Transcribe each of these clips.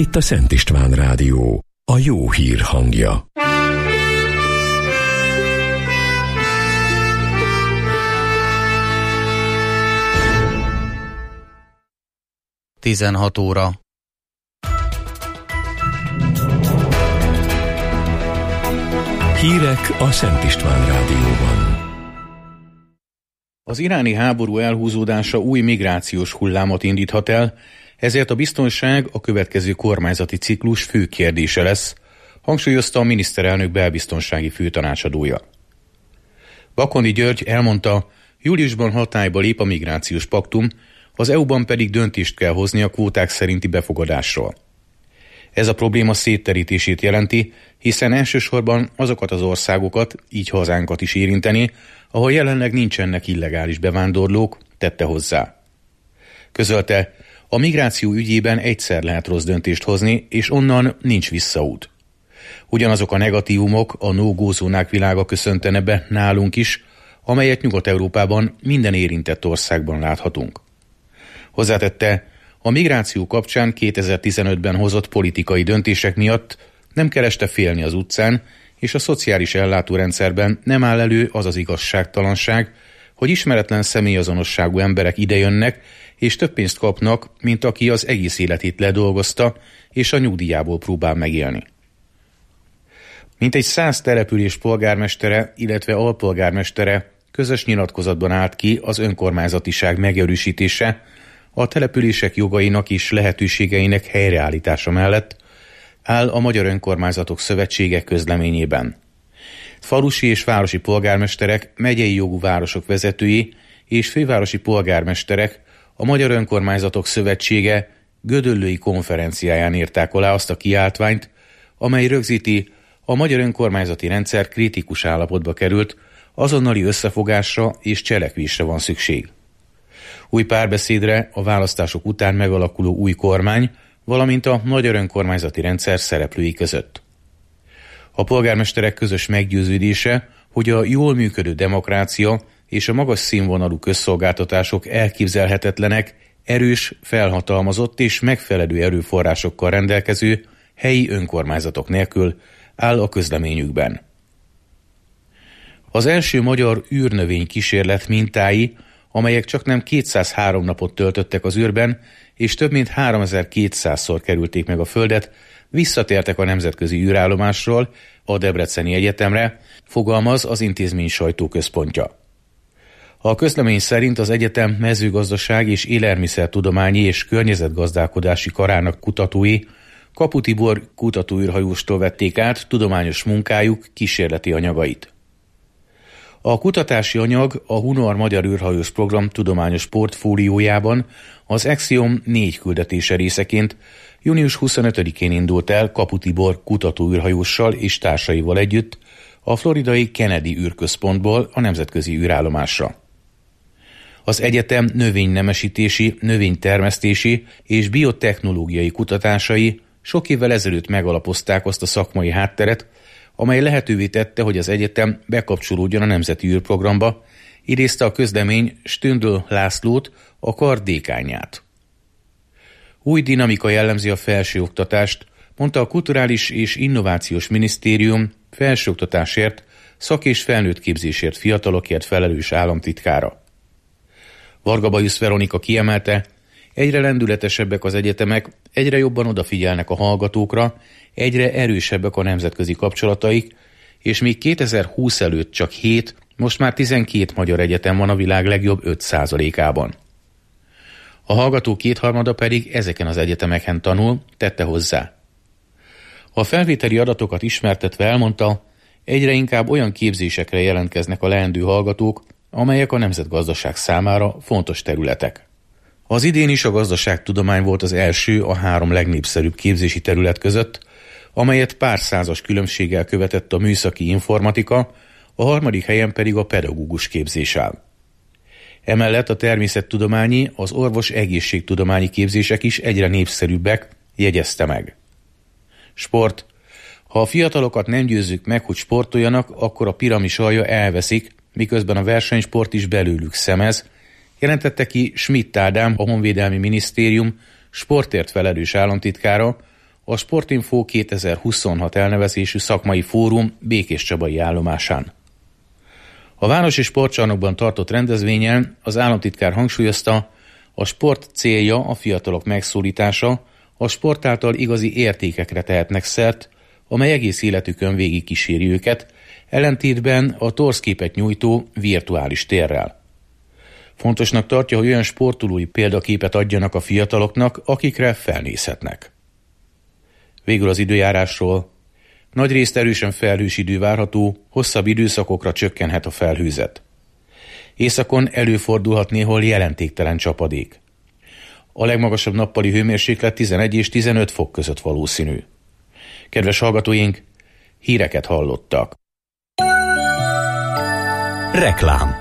Itt a Szent István Rádió, a jó hír hangja. Tizenhat óra. Hírek a Szent István Rádióban. Az iráni háború elhúzódása új migrációs hullámot indíthat el, ezért a biztonság a következő kormányzati ciklus fő kérdése lesz, hangsúlyozta a miniszterelnök belbiztonsági főtanácsadója. Bakony György elmondta, júliusban hatályba lép a migrációs paktum, az EU-ban pedig döntést kell hozni a kvóták szerinti befogadásról. Ez a probléma szétterítését jelenti, hiszen elsősorban azokat az országokat, így hazánkat is érinteni, ahol jelenleg nincsenek illegális bevándorlók, tette hozzá. Közölte, a migráció ügyében egyszer lehet rossz döntést hozni, és onnan nincs visszaút. Ugyanazok a negatívumok a no-go zónák világa köszöntene be nálunk is, amelyet Nyugat-Európában minden érintett országban láthatunk. Hozzátette, a migráció kapcsán 2015-ben hozott politikai döntések miatt nem kereste félni az utcán, és a szociális ellátórendszerben nem áll elő az az igazságtalanság, hogy ismeretlen személyazonosságú emberek idejönnek, és több pénzt kapnak, mint aki az egész életét ledolgozta, és a nyugdíjából próbál megélni. Mintegy 100 település polgármestere, illetve alpolgármestere közös nyilatkozatban állt ki az önkormányzatiság megerősítése, a települések jogainak és lehetőségeinek helyreállítása mellett áll a Magyar Önkormányzatok Szövetsége közleményében. Falusi és városi polgármesterek, megyei jogú városok vezetői és fővárosi polgármesterek a Magyar Önkormányzatok Szövetsége gödöllői konferenciáján írták alá azt a kiáltványt, amely rögzíti, a magyar önkormányzati rendszer kritikus állapotba került, azonnali összefogásra és cselekvésre van szükség. Új párbeszédre a választások után megalakuló új kormány, valamint a magyar önkormányzati rendszer szereplői között. A polgármesterek közös meggyőződése, hogy a jól működő demokrácia és a magas színvonalú közszolgáltatások elképzelhetetlenek, erős, felhatalmazott és megfelelő erőforrásokkal rendelkező helyi önkormányzatok nélkül áll a közleményükben. Az első magyar űrnövény kísérlet mintái, amelyek csaknem 203 napot töltöttek az űrben, és több mint 3200-szor kerülték meg a Földet, visszatértek a nemzetközi űrállomásról, a Debreceni Egyetemre, fogalmaz az intézmény sajtóközpontja. A közlemény szerint az egyetem mezőgazdaság és élelmiszertudományi és környezetgazdálkodási karának kutatói Kapu Tibor kutatóűrhajóstól vették át tudományos munkájuk kísérleti anyagait. A kutatási anyag a Hunor Magyar űrhajós program tudományos portfóliójában az Axiom 4 küldetése részeként június 25-én indult el Kapu Tibor kutatóűrhajóssal és társaival együtt a floridai Kennedy űrközpontból a nemzetközi űrállomásra. Az egyetem növénynemesítési, növénytermesztési és biotechnológiai kutatásai sok évvel ezelőtt megalapozták azt a szakmai hátteret, amely lehetővé tette, hogy az egyetem bekapcsolódjon a Nemzeti űrprogramba, idézte a közlemény Stündl Lászlót, a kar dékányát. Új dinamika jellemzi a felsőoktatást, mondta a Kulturális és Innovációs Minisztérium felsőoktatásért, szak- és felnőttképzésért fiatalokért felelős államtitkára. Varga Bajusz Veronika kiemelte, egyre lendületesebbek az egyetemek, egyre jobban odafigyelnek a hallgatókra, egyre erősebbek a nemzetközi kapcsolataik, és még 2020 előtt csak 7, most már 12 magyar egyetem van a világ legjobb 5%-ában. A hallgatók kétharmada pedig ezeken az egyetemeken tanul, tette hozzá. A felvételi adatokat ismertetve elmondta, egyre inkább olyan képzésekre jelentkeznek a leendő hallgatók, amelyek a nemzetgazdaság számára fontos területek. Az idén is a gazdaságtudomány volt az első a 3 legnépszerűbb képzési terület között, amelyet pár százas különbséggel követett a műszaki informatika, a 3. helyen pedig a pedagógus képzés áll. Emellett a természettudományi, az orvos egészségtudományi képzések is egyre népszerűbbek, jegyezte meg. Sport. Ha a fiatalokat nem győzzük meg, hogy sportoljanak, akkor a piramis alja elveszik, miközben a versenysport is belőlük szemez, jelentette ki Schmidt Ádám, a Honvédelmi Minisztérium sportért felelős államtitkára a Sportinfo 2026 elnevezésű szakmai fórum Békéscsabai állomásán. A városi sportcsarnokban tartott rendezvényen az államtitkár hangsúlyozta, a sport célja a fiatalok megszólítása, a sport által igazi értékekre tehetnek szert, amely egész életükön végig kíséri őket, ellentétben a torszképet nyújtó virtuális térrel. Fontosnak tartja, hogy olyan sportolói példaképet adjanak a fiataloknak, akikre felnézhetnek. Végül az időjárásról. Nagyrészt erősen felhős idő várható, hosszabb időszakokra csökkenhet a felhőzet. Északon előfordulhat néhol jelentéktelen csapadék. A legmagasabb nappali hőmérséklet 11 és 15 fok között valószínű. Kedves hallgatóink, híreket hallottak. Reklám.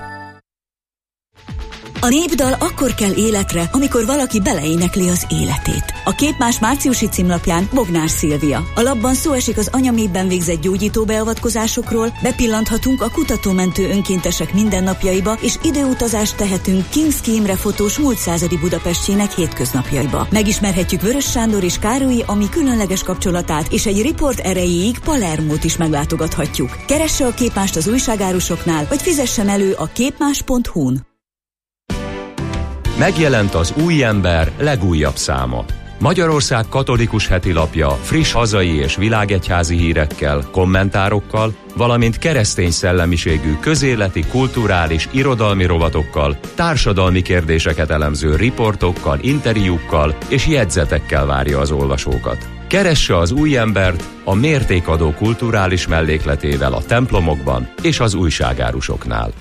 A népdal akkor kell életre, amikor valaki beleénekli az életét. A Képmás márciusi címlapján Bognár Szilvia. A lapban szó esik az anyaméhben végzett gyógyító beavatkozásokról, bepillanthatunk a kutatómentő önkéntesek mindennapjaiba, és időutazást tehetünk King's Imre fotós múlt századi Budapestjének hétköznapjaiba. Megismerhetjük Vörös Sándor és Károlyi Ami különleges kapcsolatát, és egy riport erejéig Palermót is meglátogathatjuk. Keresse a Képmást az újságárusoknál, vagy fizessen elő a képmás.hu-n. Megjelent az Új Ember legújabb száma. Magyarország katolikus hetilapja friss hazai és világegyházi hírekkel, kommentárokkal, valamint keresztény szellemiségű közéleti, kulturális, irodalmi rovatokkal, társadalmi kérdéseket elemző riportokkal, interjúkkal és jegyzetekkel várja az olvasókat. Keresse az Új Embert a mértékadó kulturális mellékletével a templomokban és az újságárusoknál.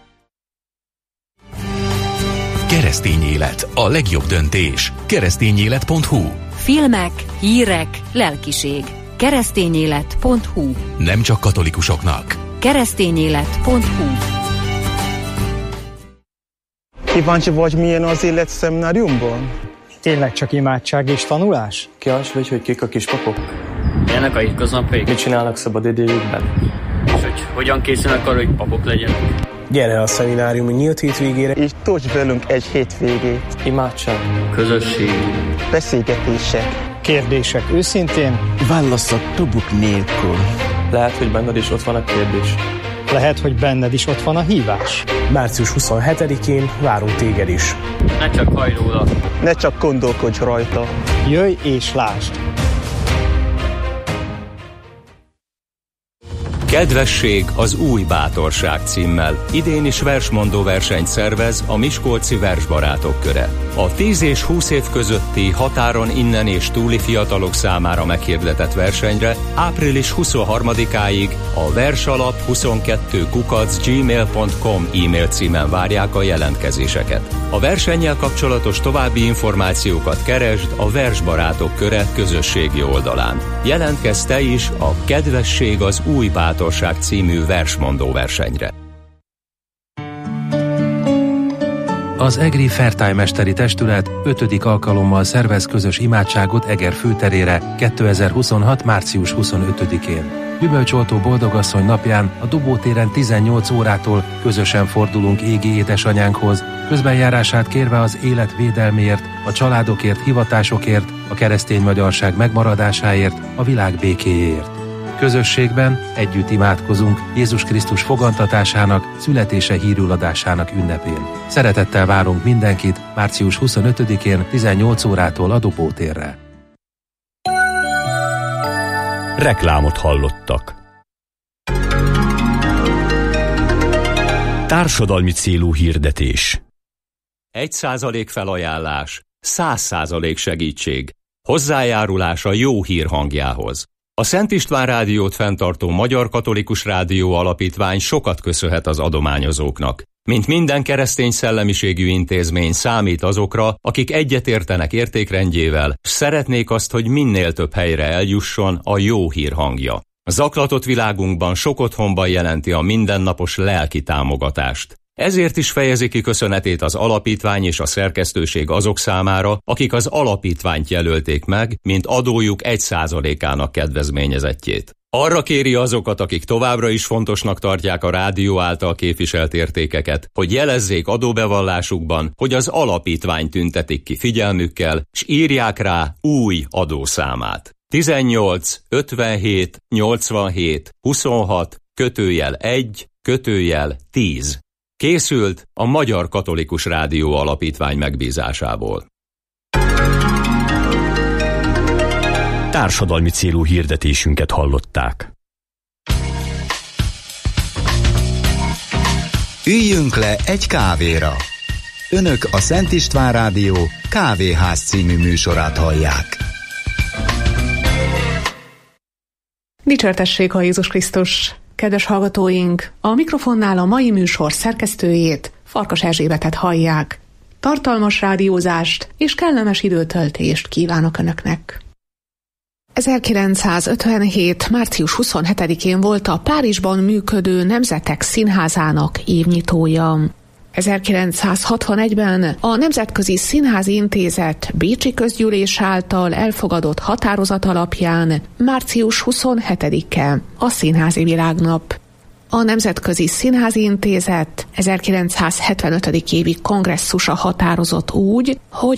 Keresztény élet, a legjobb döntés. Keresztényélet.hu. Filmek, hírek, lelkiség. Keresztényélet.hu. Nem csak katolikusoknak. Keresztényélet.hu. Kíváncsi vagy, milyen az élet szemináriumban? Tényleg csak imádság és tanulás? Kíváncsi vagy, hogy kik a kispapok? Milyenek a hétköznapjaik? Mit csinálnak szabadidejükben? És hogy hogyan készülnek arra, hogy papok legyenek? Gyere a szemináriumi nyílt hétvégére, És tölts velünk egy hétvégét. Imádság, Közösség, beszélgetések, Kérdések őszintén, válaszok nélkül. lehet, hogy benned is ott van a kérdés. lehet, hogy benned is ott van a hívás. Március 27-én várunk téged is. ne csak hajj róla. ne csak gondolkodj rajta. Jöjj és lásd! Kedvesség az új bátorság címmel idén is versmondó versenyt szervez a Miskolci Versbarátok Köre. A 10 és 20 év közötti határon innen és túli fiatalok számára meghirdetett versenyre április 23-áig a versalap22@gmail.com e-mail címen várják a jelentkezéseket. A versennyel kapcsolatos további információkat keresd a Versbarátok Köre közösségi oldalán. Jelentkezz te is a Kedvesség az új bátorság című versmondó versenyre. Az Egri Fertájmesteri Testület 5. alkalommal szervez közös imádságot Eger főterére 2026. március 25-én. Gyümölcsoltó Boldogasszony napján a Dobótéren 18 órától közösen fordulunk égi édesanyánkhoz, közbenjárását kérve az élet védelméért, a családokért, hivatásokért, a keresztény magyarság megmaradásáért, a világ békéjéért. Közösségben együtt imádkozunk Jézus Krisztus fogantatásának, születése hírüladásának ünnepén. Szeretettel várunk mindenkit március 25-én 18 órától a Dobótérre. Reklámot hallottak. Társadalmi célú hirdetés. 1% felajánlás, 100% segítség. Hozzájárulás a jó hír hangjához. A Szent István Rádiót fenntartó Magyar Katolikus Rádió Alapítvány sokat köszönhet az adományozóknak. Mint minden keresztény szellemiségű intézmény számít azokra, akik egyetértenek értékrendjével, s szeretnék azt, hogy minél több helyre eljusson a jó hír hangja. Zaklatott világunkban sok otthonban jelenti a mindennapos lelki támogatást. Ezért is fejezi ki köszönetét az alapítvány és a szerkesztőség azok számára, akik az alapítványt jelölték meg, mint adójuk 1%-ának kedvezményezettjét. Arra kéri azokat, akik továbbra is fontosnak tartják a rádió által képviselt értékeket, hogy jelezzék adóbevallásukban, hogy az alapítvány tüntetik ki figyelmükkel, s írják rá új adószámát. 18 57 87 26 /1 /10. Készült a Magyar Katolikus Rádió Alapítvány megbízásából. Társadalmi célú hirdetésünket hallották. Üljünk le egy kávéra. Önök a Szent István Rádió Kávéház című műsorát hallják. Dicsértessék a Jézus Krisztus! Kedves hallgatóink, a mikrofonnál a mai műsor szerkesztőjét, Farkas Erzsébetet hallják. Tartalmas rádiózást és kellemes időtöltést kívánok Önöknek! 1957. március 27-én volt a Párizsban működő Nemzetek Színházának évnyitója. 1961-ben a Nemzetközi Színházi Intézet bécsi közgyűlés által elfogadott határozat alapján március 27-e a Színházi Világnap. A Nemzetközi Színházi Intézet 1975. évi kongresszusa határozott úgy, hogy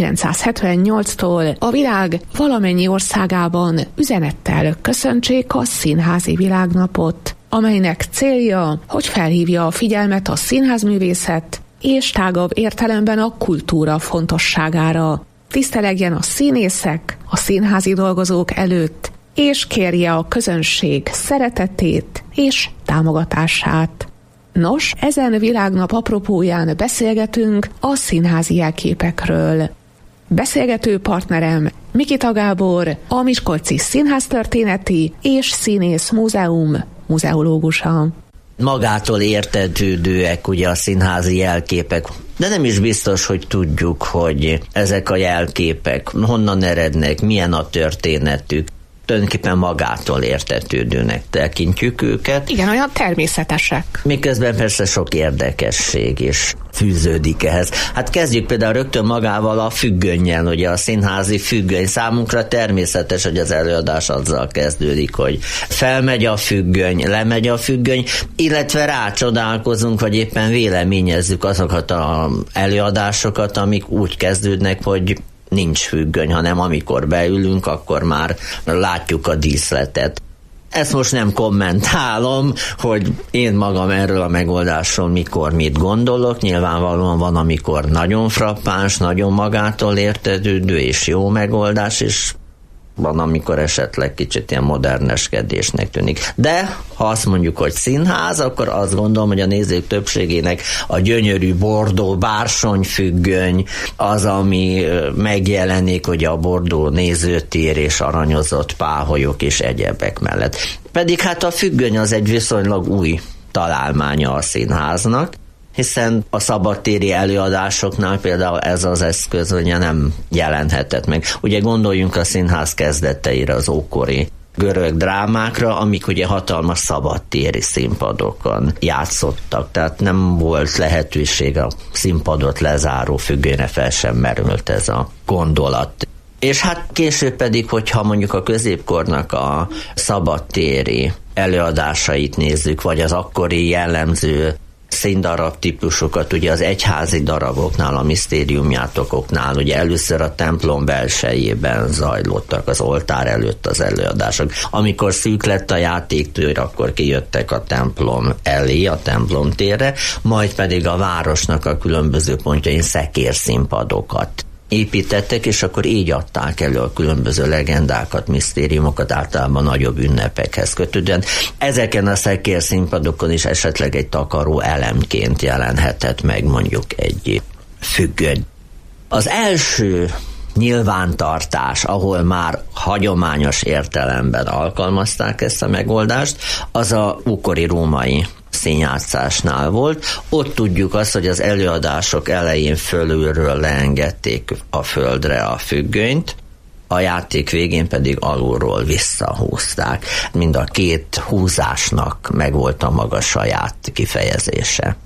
1978-tól a világ valamennyi országában üzenettel köszöntsék a Színházi Világnapot, amelynek célja, hogy felhívja a figyelmet a színházművészet és tágabb értelemben a kultúra fontosságára. Tisztelegjen a színészek, a színházi dolgozók előtt, és kérje a közönség szeretetét és támogatását. Nos, ezen világnap apropóján beszélgetünk a színházi jelképekről. Beszélgető partnerem Mikita Gábor, a Miskolci Színháztörténeti és Színész Múzeum muzeológusa. Magától értetődőek ugye a színházi jelképek, de nem is biztos, hogy tudjuk, hogy ezek a jelképek honnan erednek, milyen a történetük. Tulajdonképpen magától értetődőnek tekintjük őket. Igen, olyan természetesek. Miközben persze sok érdekesség is fűződik ehhez. Hát kezdjük például rögtön magával a függönnyel, ugye a színházi függöny. Számunkra természetes, hogy az előadás azzal kezdődik, hogy felmegy a függöny, lemegy a függöny, illetve rácsodálkozunk, vagy éppen véleményezzük azokat az előadásokat, amik úgy kezdődnek, hogy nincs függöny, hanem amikor beülünk, akkor már látjuk a díszletet. Ezt most nem kommentálom, hogy én magam erről a megoldásról mikor mit gondolok. Nyilvánvalóan van, amikor nagyon frappáns, nagyon magától értetődő és jó megoldás, és van, amikor esetleg kicsit ilyen moderneskedésnek tűnik. De ha azt mondjuk, hogy színház, akkor azt gondolom, hogy a nézők többségének a gyönyörű bordó bársonyfüggöny az, ami megjelenik ugye a bordó nézőtér és aranyozott páholyok és egyebek mellett. Pedig hát a függöny az egy viszonylag új találmánya a színháznak, hiszen a szabadtéri előadásoknál például ez az eszköz ugye nem jelenhetett meg. Ugye gondoljunk a színház kezdeteire, az ókori görög drámákra, amik ugye hatalmas szabadtéri színpadokon játszottak, tehát nem volt lehetőség a színpadot lezáró függönyre, fel sem merült ez a gondolat. És hát később pedig, hogyha mondjuk a középkornak a szabadtéri előadásait nézzük, vagy az akkori jellemző színdarab típusokat, ugye az egyházi daraboknál, a misztériumjátokoknál, ugye először a templom belsejében zajlottak az oltár előtt az előadások. Amikor szűk lett a játéktőr, akkor kijöttek a templom elé, a templomtérre, majd pedig a városnak a különböző pontjain szekérszínpadokat építettek, és akkor így adták elő a különböző legendákat, misztériumokat, általában nagyobb ünnepekhez kötődően. Ezeken a szekérszínpadokon is esetleg egy takaró elemként jelenhetett meg mondjuk egy függöny. Az első nyilvántartás, ahol már hagyományos értelemben alkalmazták ezt a megoldást, az a ókori római színjátszásnál volt. Ott tudjuk azt, hogy az előadások elején fölülről leengedték a földre a függönyt, a játék végén pedig alulról visszahúzták. Mind a két húzásnak megvolt a maga saját kifejezése.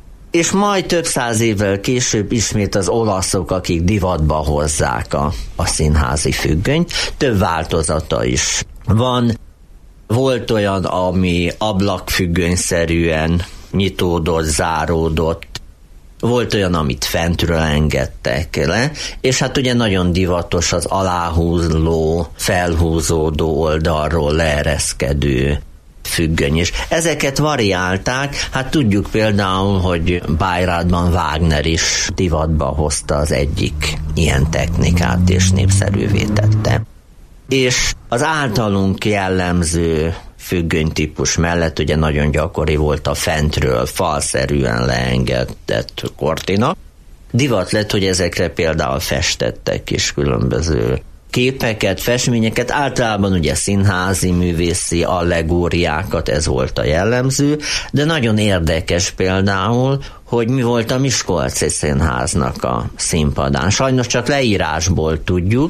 És majd több száz évvel később ismét az olaszok, akik divatba hozzák a színházi függönyt. Több változata is van. Volt olyan, ami ablakfüggönyszerűen nyitódott, záródott, volt olyan, amit fentről engedtek le, és hát ugye nagyon divatos az aláhúzló, felhúzódó oldalról leereszkedő függöny is. Ezeket variálták, hát tudjuk például, hogy Bayreuthban Wagner is divatba hozta az egyik ilyen technikát, és népszerűvé tette. És az általunk jellemző függönytípus mellett ugye nagyon gyakori volt a fentről falszerűen leengedett kortina. Divat lett, hogy ezekre például festettek is különböző képeket, festményeket, általában ugye színházi, művészi allegóriákat, ez volt a jellemző, de nagyon érdekes például, hogy mi volt a Miskolci Színháznak a színpadán. Sajnos csak leírásból tudjuk.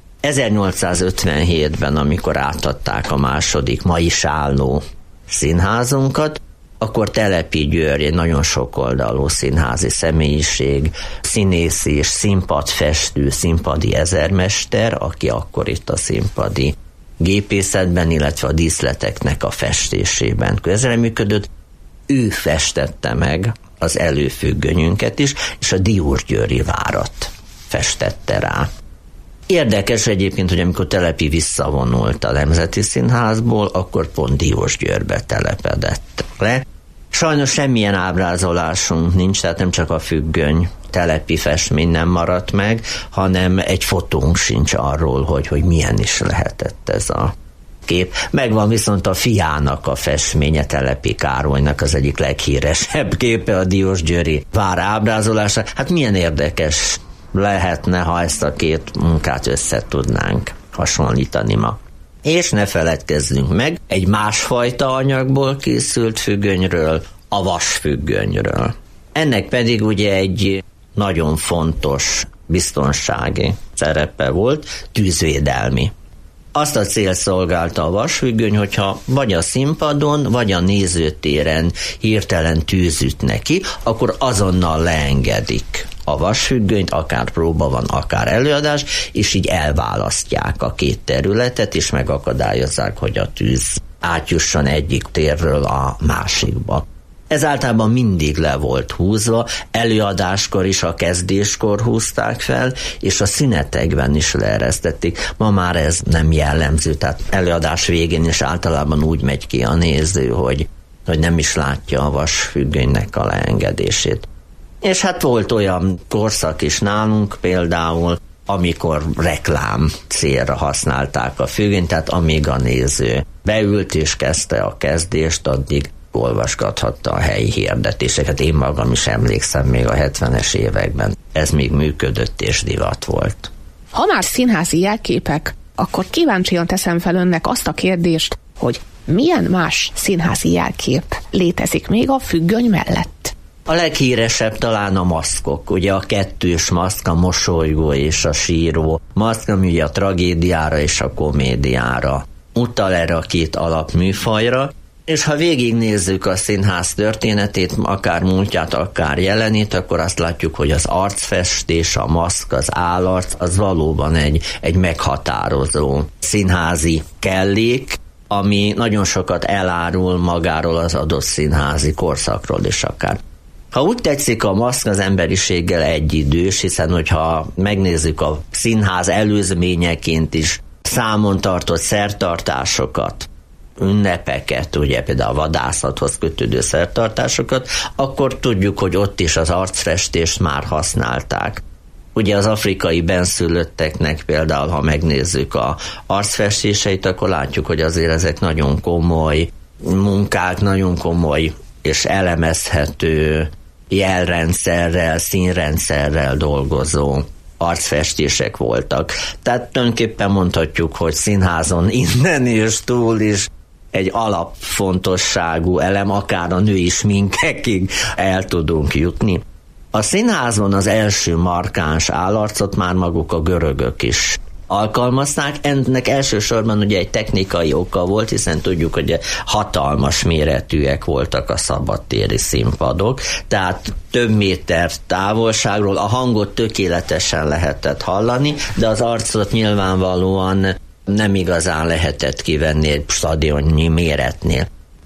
1857-ben, amikor átadták a második, ma is álló színházunkat, akkor Telepi György, egy nagyon sokoldalú színházi személyiség, színész és színpadfestő, színpadi ezermester, aki akkor itt a színpadi gépészetben, illetve a díszleteknek a festésében közreműködött, ő festette meg az előfüggönyünket is, és a Diósgyőri várat festette rá. Érdekes egyébként, hogy amikor Telepi visszavonult a Nemzeti Színházból, akkor pont Diósgyőrbe telepedett le. Sajnos semmilyen ábrázolásunk nincs, tehát nem csak a függöny, Telepi festmény nem maradt meg, hanem egy fotónk sincs arról, hogy milyen is lehetett ez a kép. Megvan viszont a fiának a festménye, Telepi Károlynak az egyik leghíresebb képe, a Diósgyőri vár ábrázolása. Hát milyen érdekes lehetne, ha ezt a két munkát össze tudnánk hasonlítani ma. És ne feledkezzünk meg egy másfajta anyagból készült függönyről, a vasfüggönyről. Ennek pedig ugye egy nagyon fontos biztonsági szerepe volt, tűzvédelmi. Azt a cél szolgálta a vasfüggöny, hogyha vagy a színpadon, vagy a nézőtéren hirtelen tűz üt neki, akkor azonnal leengedik a vasfüggönyt, akár próba van, akár előadás, és így elválasztják a két területet, és megakadályozzák, hogy a tűz átjusson egyik térről a másikba. Ez általában mindig le volt húzva, előadáskor is, a kezdéskor húzták fel, és a szünetekben is leeresztették. Ma már ez nem jellemző, tehát előadás végén is általában úgy megy ki a néző, hogy nem is látja a vasfüggönynek a leengedését. És hát volt olyan korszak is nálunk például, amikor reklám célra használták a függönyt, tehát amíg a néző beült és kezdte a kezdést, addig olvasgathatta a helyi hirdetéseket. Én magam is emlékszem, még a 70-es években ez még működött és divat volt. Ha már színházi jelképek, akkor kíváncsian teszem fel önnek azt a kérdést, hogy milyen más színházi jelkép létezik még a függöny mellett? A leghíresebb talán a maszkok, ugye a kettős maszk, a mosolygó és a síró maszk, ami ugye a tragédiára és a komédiára utal, erre a két alapműfajra, és ha végignézzük a színház történetét, akár múltját, akár jelenét, akkor azt látjuk, hogy az arcfestés, a maszk, az állarc, az valóban egy meghatározó színházi kellék, ami nagyon sokat elárul magáról az adott színházi korszakról is akár. Ha úgy tetszik, a maszk az emberiséggel egyidős, hiszen hogyha megnézzük a színház előzményeként is számon tartott szertartásokat, ünnepeket, ugye például a vadászathoz kötődő szertartásokat, akkor tudjuk, hogy ott is az arcfestést már használták. Ugye az afrikai benszülötteknek például, ha megnézzük a arcfestéseit, akkor látjuk, hogy azért ezek nagyon komoly munkák, nagyon komoly és elemezhető jelrendszerrel, színrendszerrel dolgozó arcfestések voltak. Tehát tulajdonképpen mondhatjuk, hogy színházon innen és túl is egy alapfontosságú elem, akár a női sminkekig el tudunk jutni. A színházon az első markáns állarcot már maguk a görögök is alkalmazták. Ennek elsősorban ugye egy technikai oka volt, hiszen tudjuk, hogy hatalmas méretűek voltak a szabadtéri színpadok, tehát több méter távolságról a hangot tökéletesen lehetett hallani, de az arcot nyilvánvalóan nem igazán lehetett kivenni egy stadionnyi méretnél.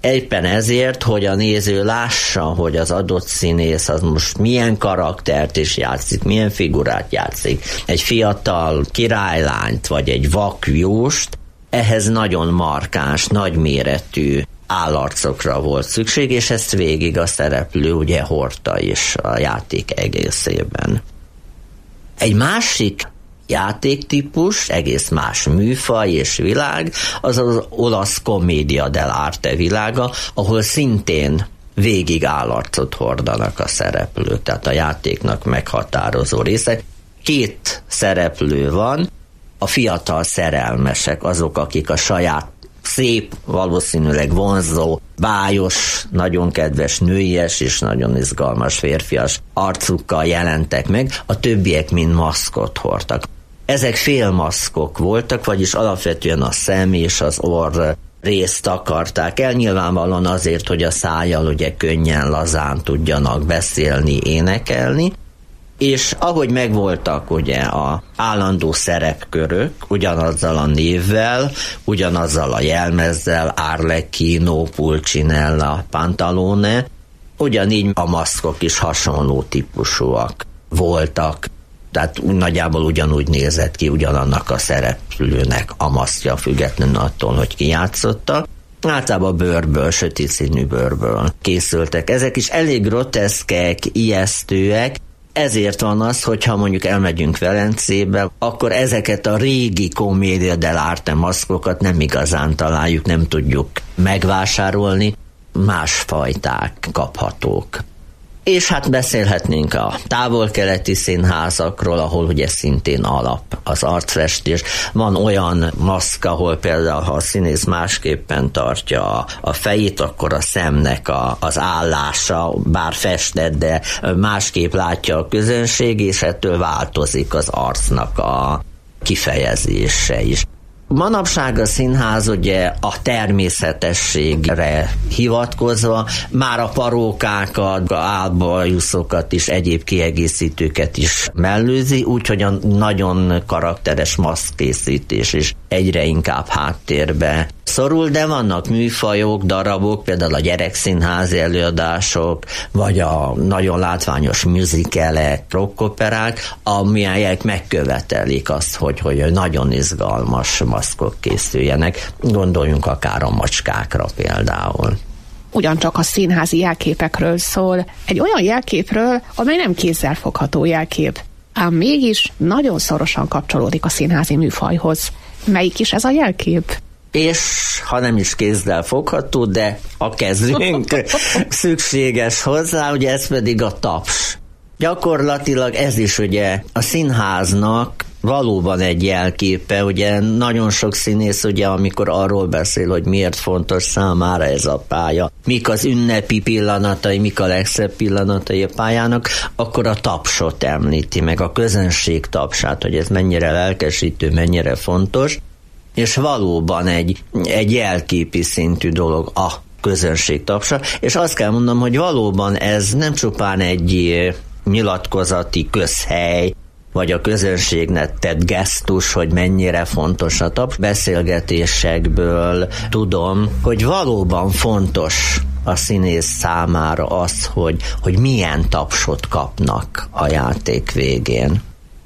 Éppen ezért, hogy a néző lássa, hogy az adott színész az most milyen karaktert is játszik, milyen figurát játszik. Egy fiatal királylányt, vagy egy vakjóst, ehhez nagyon markáns, nagyméretű állarcokra volt szükség, és ezt végig a szereplő ugye hordta is a játék egészében. Egy másik játéktípus, egész más műfaj és világ, az az olasz commedia dell'arte világa, ahol szintén végig állarcot hordanak a szereplők, tehát a játéknak meghatározó része. 2 szereplő van, a fiatal szerelmesek, azok, akik a saját szép, valószínűleg vonzó, bájos, nagyon kedves nőies és nagyon izgalmas férfias arcukkal jelentek meg, a többiek mind maszkot hordtak. Ezek félmaszkok voltak, vagyis alapvetően a szem és az orr részt akarták el, nyilvánvalóan azért, hogy a szájjal ugye könnyen, lazán tudjanak beszélni, énekelni, és ahogy megvoltak ugye a állandó szerepkörök, ugyanazzal a névvel, ugyanazzal a jelmezzel, Arlecchino, Pulcinella, Pantalone, ugyanígy a maszkok is hasonló típusúak voltak. Tehát nagyjából ugyanúgy nézett ki ugyanannak a szereplőnek a maszkja, függetlenül attól, hogy ki játszotta. Általában bőrből, sötét színű bőrből készültek. Ezek is elég groteszkek, ijesztőek, ezért van az, hogyha mondjuk elmegyünk Velencébe, akkor ezeket a régi commedia dell'arte maszkokat nem igazán találjuk, nem tudjuk megvásárolni, más fajták kaphatók. És hát beszélhetnénk a távol-keleti színházakról, ahol ugye szintén alap az arcfestés. Van olyan maszk, ahol például, ha a színész másképpen tartja a fejét, akkor a szemnek az állása, bár festett, de másképp látja a közönség, és ettől változik az arcnak a kifejezése is. Manapság a színház ugye a természetességre hivatkozva már a parókákat, a álbajuszokat is, egyéb kiegészítőket is mellőzi, úgyhogy a nagyon karakteres maszkkészítés is egyre inkább háttérbe szorul, de vannak műfajok, darabok, például a gyerekszínházi előadások, vagy a nagyon látványos musicalek, rockoperák, amelyek megkövetelik azt, hogy nagyon izgalmas maszkok készüljenek. Gondoljunk akár a macskákra például. Ugyancsak a színházi jelképekről szól, egy olyan jelképről, amely nem kézzel fogható jelkép, ám mégis nagyon szorosan kapcsolódik a színházi műfajhoz. Melyik is ez a jelkép? És ha nem is kézzel fogható, de a kezünk szükséges hozzá, ugye ez pedig a taps. Gyakorlatilag ez is ugye a színháznak valóban egy jelképe, ugye nagyon sok színész ugye, amikor arról beszél, hogy miért fontos számára ez a pálya, mik az ünnepi pillanatai, mik a legszebb pillanatai a pályának, akkor a tapsot említi, meg a közönség tapsát, hogy ez mennyire lelkesítő, mennyire fontos, és valóban egy jelképi szintű dolog a közönség tapsa, és azt kell mondanom, hogy valóban ez nem csupán egy nyilatkozati közhely, vagy a közönségnek tett gesztus, hogy mennyire fontos a taps. Beszélgetésekből tudom, hogy valóban fontos a színész számára az, hogy milyen tapsot kapnak a játék végén.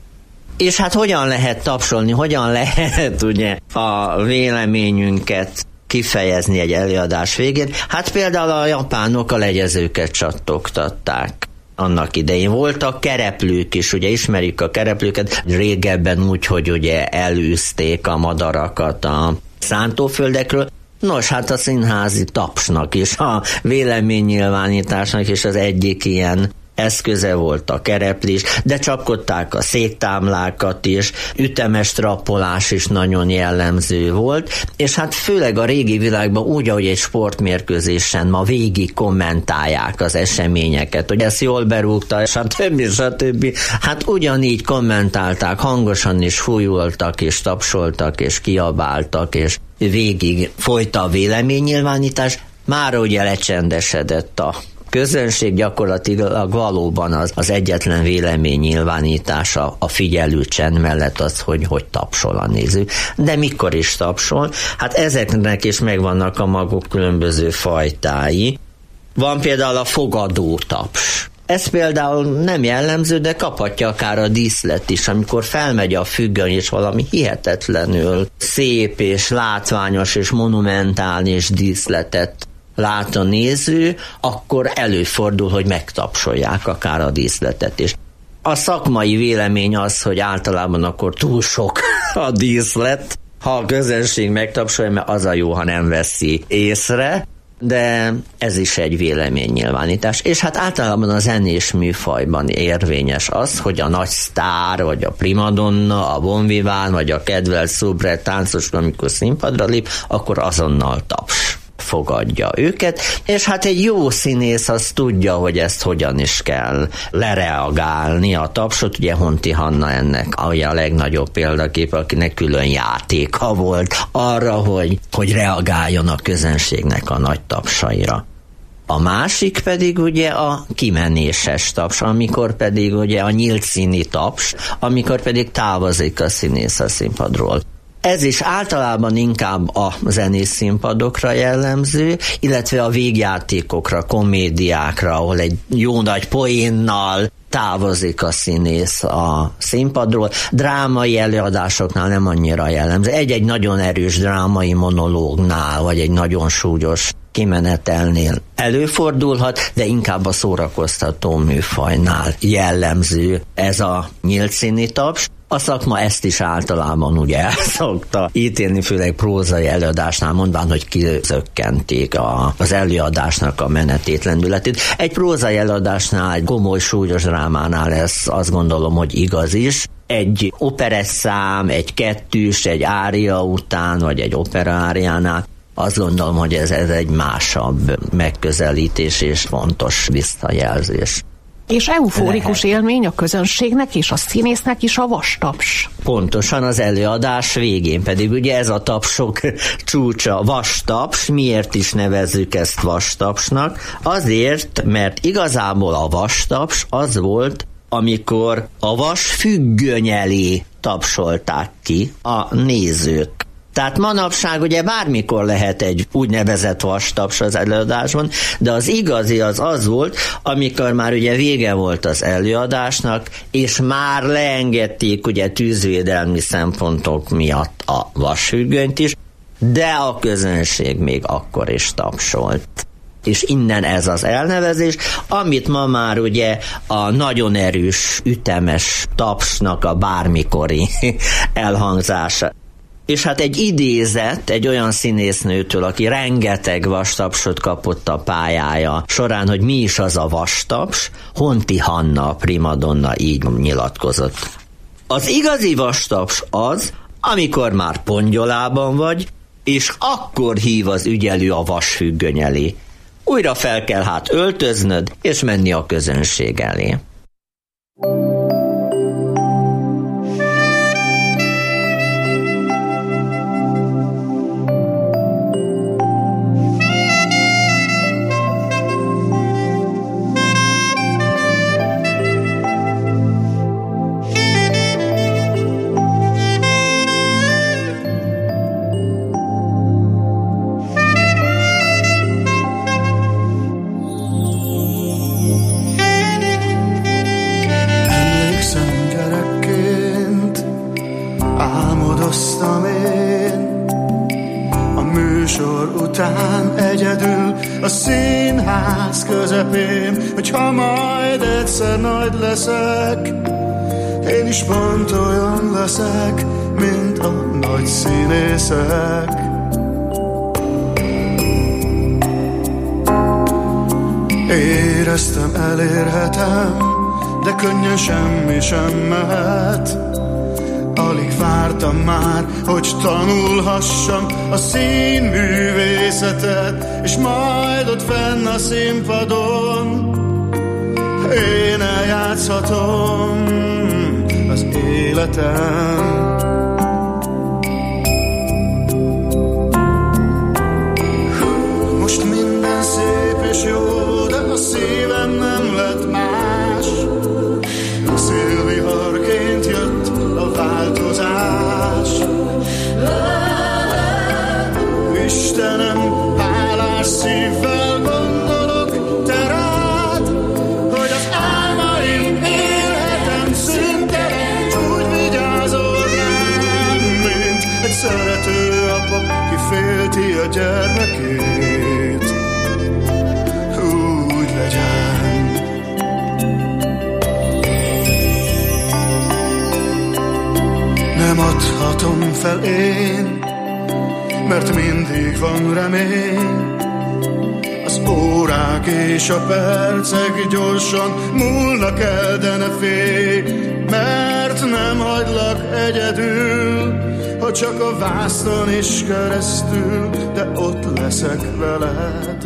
És hát hogyan lehet tapsolni, hogyan lehet ugye a véleményünket kifejezni egy előadás végén? Hát például a japánok a legyezőket csattogtatták. Annak idején voltak kereplők is, ugye ismerjük a kereplőket, régebben úgy, hogy ugye elűzték a madarakat a szántóföldekről. Nos, hát a színházi tapsnak is, a véleménynyilvánításnak is az egyik ilyen eszköze volt a kereplés, de csapkodták a széktámlákat is, ütemes trappolás is nagyon jellemző volt, és hát főleg a régi világban úgy, ahogy egy sportmérkőzésen ma végig kommentálják az eseményeket, hogy ezt jól berúgta, stb. Hát ugyanígy kommentálták, hangosan is fújoltak, és tapsoltak, és kiabáltak, és végig folyt a véleménynyilvánítás. Már ugye lecsendesedett a közönség gyakorlatilag valóban az egyetlen vélemény nyilvánítása a figyelő csend mellett az, hogy tapsol a néző. De mikor is tapsol? Hát ezeknek is megvannak a maguk különböző fajtái. Van például a fogadó taps. Ez például nem jellemző, de kaphatja akár a díszlet is, amikor felmegy a függöny, és valami hihetetlenül szép és látványos és monumentális díszletet lát a néző, akkor előfordul, hogy megtapsolják akár a díszletet is. A szakmai vélemény az, hogy általában akkor túl sok a díszlet, ha a közönség megtapsolja, mert az a jó, ha nem veszi észre, de ez is egy véleménynyilvánítás. És hát általában a zenés műfajban érvényes az, hogy a nagy sztár, vagy a primadonna, a bonviván, vagy a kedvelt szubrett táncos, amikor színpadra lép, akkor azonnal taps fogadja őket, és hát egy jó színész az tudja, hogy ezt hogyan is kell lereagálni a tapsot. Ugye Honti Hanna ennek a legnagyobb példakép, akinek külön játéka volt arra, hogy reagáljon a közönségnek a nagy tapsaira. A másik pedig ugye a kimenéses taps, amikor pedig ugye a nyílt színi taps, amikor pedig távozik a színész a színpadról. Ez is általában inkább a zenész színpadokra jellemző, illetve a végjátékokra, komédiákra, ahol egy jó nagy poénnal távozik a színész a színpadról. Drámai előadásoknál nem annyira jellemző. Egy nagyon erős drámai monológnál, vagy egy nagyon súlyos kimenetelnél előfordulhat, de inkább a szórakoztató műfajnál jellemző ez a nyílt színi taps. A szakma ezt is általában ugye el szokta ítélni, főleg prózai előadásnál, mondván, hogy kizökkenték az előadásnak a menetét, lendületét. Egy prózai előadásnál, egy komoly, súlyos drámánál ez azt gondolom, hogy igaz is. Egy operesszám, egy kettős, egy ária után, vagy egy opera áriánál azt gondolom, hogy ez egy másabb megközelítés és fontos visszajelzés. És eufórikus élmény a közönségnek és a színésznek is a vastaps. Pontosan, az előadás végén pedig ugye ez a tapsok csúcsa, vastaps. Miért is nevezzük ezt vastapsnak? Azért, mert igazából a vastaps az volt, amikor a vas függöny elé tapsolták ki a nézők. Tehát manapság ugye bármikor lehet egy úgynevezett vastaps az előadásban, de az igazi az volt, amikor már ugye vége volt az előadásnak, és már leengedték ugye tűzvédelmi szempontok miatt a vasfüggönyt is, de a közönség még akkor is tapsolt. És innen ez az elnevezés, amit ma már ugye a nagyon erős, ütemes tapsnak a bármikori elhangzása. És hát egy idézet egy olyan színésznőtől, aki rengeteg vastapsot kapott a pályája során, hogy mi is az a vastaps, Honti Hanna, a primadonna így nyilatkozott. Az igazi vastaps az, amikor már pongyolában vagy, és akkor hív az ügyelő a vasfüggöny elé. Újra fel kell hát öltöznöd, és menni a közönség elé. Hogyha majd egyszer nagy leszek, én is pont olyan leszek, mint a nagy színészek. Éreztem, elérhetem, de könnyen semmi sem mehet. Alig vártam már, hogy tanulhassam a színművészetet, és majd ott fenn a színpadon én eljátszhatom az életem. Most minden szép és jó, de a szín gyermekét. Úgy legyen. Nem adhatom fel én, mert mindig van remény. Az órák és a percek gyorsan múlnak el, de ne félj, mert nem hagylak egyedül, ha csak a vásznon is keresztül, de ott leszek veled.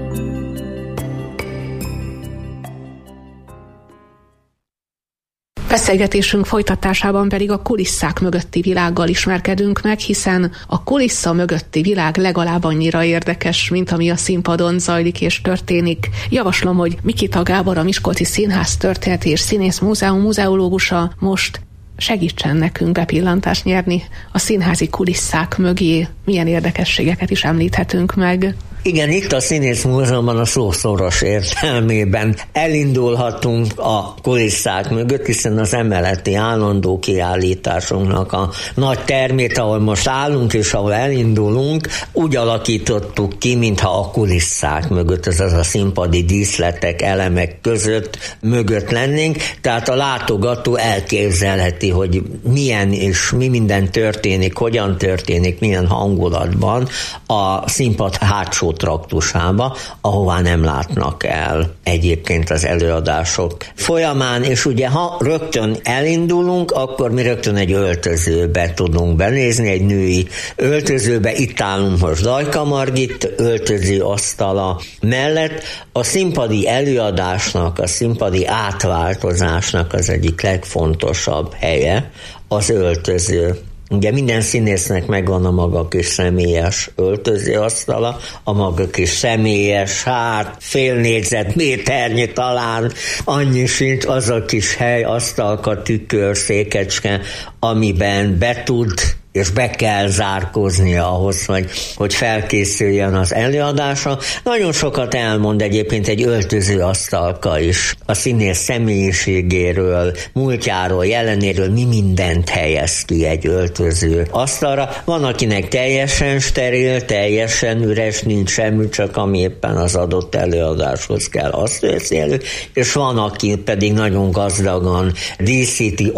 Beszélgetésünk folytatásában pedig a kulisszák mögötti világgal ismerkedünk meg, hiszen a kulissza mögötti világ legalább annyira érdekes, mint ami a színpadon zajlik és történik. Javaslom, hogy Mikita Gábor, a Miskolci Színház történeti és színész múzeum muzeológusa most segítsen nekünk bepillantást nyerni a színházi kulisszák mögé. Milyen érdekességeket is említhetünk meg. Igen, itt a Színész Múzeumban a szó szoros értelmében elindulhatunk a kulisszák mögött, hiszen az emeleti állandó kiállításunknak a nagy termét, ahol most állunk és ahol elindulunk, úgy alakítottuk ki, mintha a kulisszák mögött, ez az a színpadi díszletek, elemek között mögött lennénk, tehát a látogató elképzelheti, hogy milyen és mi minden történik, hogyan történik, milyen hangulatban a színpad hátsó traktusába, ahová nem látnak el egyébként az előadások folyamán, és ugye ha rögtön elindulunk, akkor mi rögtön egy öltözőbe tudunk benézni, egy női öltözőbe. Itt állunk most Dajka Margit öltöző asztala mellett. A színpadi előadásnak, a színpadi átváltozásnak az egyik legfontosabb helye az öltöző. Ugye minden színésznek megvan a maga kis személyes öltözőasztala, a maga kis személyes, fél négyzetméternyi talán, annyi sincs, az a kis hely, asztalka, tükör, székecske, amiben be tud és be kell zárkóznia ahhoz, hogy felkészüljön az előadásra. Nagyon sokat elmond egyébként egy öltözőasztalka is a színész személyiségéről, múltjáról, jelenéről, mi mindent helyez ki egy öltöző asztalra. Van, akinek teljesen steril, teljesen üres, nincs semmi, csak ami éppen az adott előadáshoz kell, azt veszi elő, és van, aki pedig nagyon gazdagan díszíti,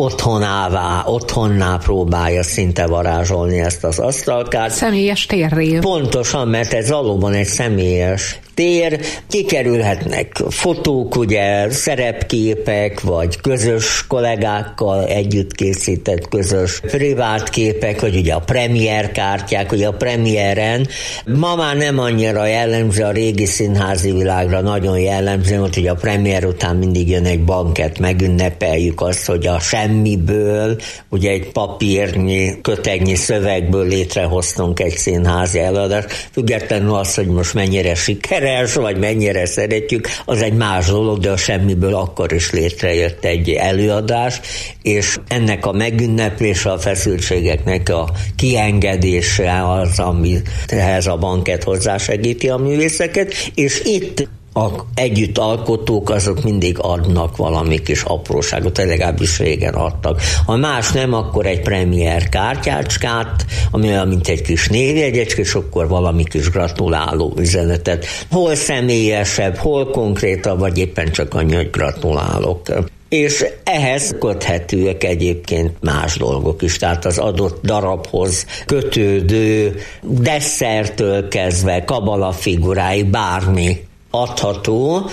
otthonná próbálja szinte varázsolni ezt az asztalkát. Személyes térré. Pontosan, mert ez valóban egy személyes tér, kikerülhetnek fotók, ugye, szerepképek, vagy közös kollégákkal együtt készített közös privát képek, vagy ugye a premier kártyák, ugye a premieren. Ma már nem annyira jellemző, a régi színházi világra nagyon jellemző, hogy a premier után mindig jön egy bankett, megünnepeljük azt, hogy a semmiből, ugye egy papírnyi, kötegnyi szövegből létrehoztunk egy színházi előadást, függetlenül az, hogy most mennyire sikeres, vagy mennyire szeretjük, az egy más dolog, de a semmiből akkor is létrejött egy előadás, és ennek a megünneplése, a feszültségeknek a kiengedése az, ami ehhez a bankett hozzásegíti a művészeket, és itt a együtt alkotók azok mindig adnak valami kis apróságot, legalábbis régen adtak. Ha más nem, akkor egy premier kártyácskát, ami olyan, mint egy kis névjegyecske, és akkor valami kis gratuláló üzenetet. Hol személyesebb, hol konkrétabb, vagy éppen csak annyi, hogy gratulálok. És ehhez köthetőek egyébként más dolgok is, tehát az adott darabhoz kötődő desszertől kezdve kabalafiguráig bármi adható,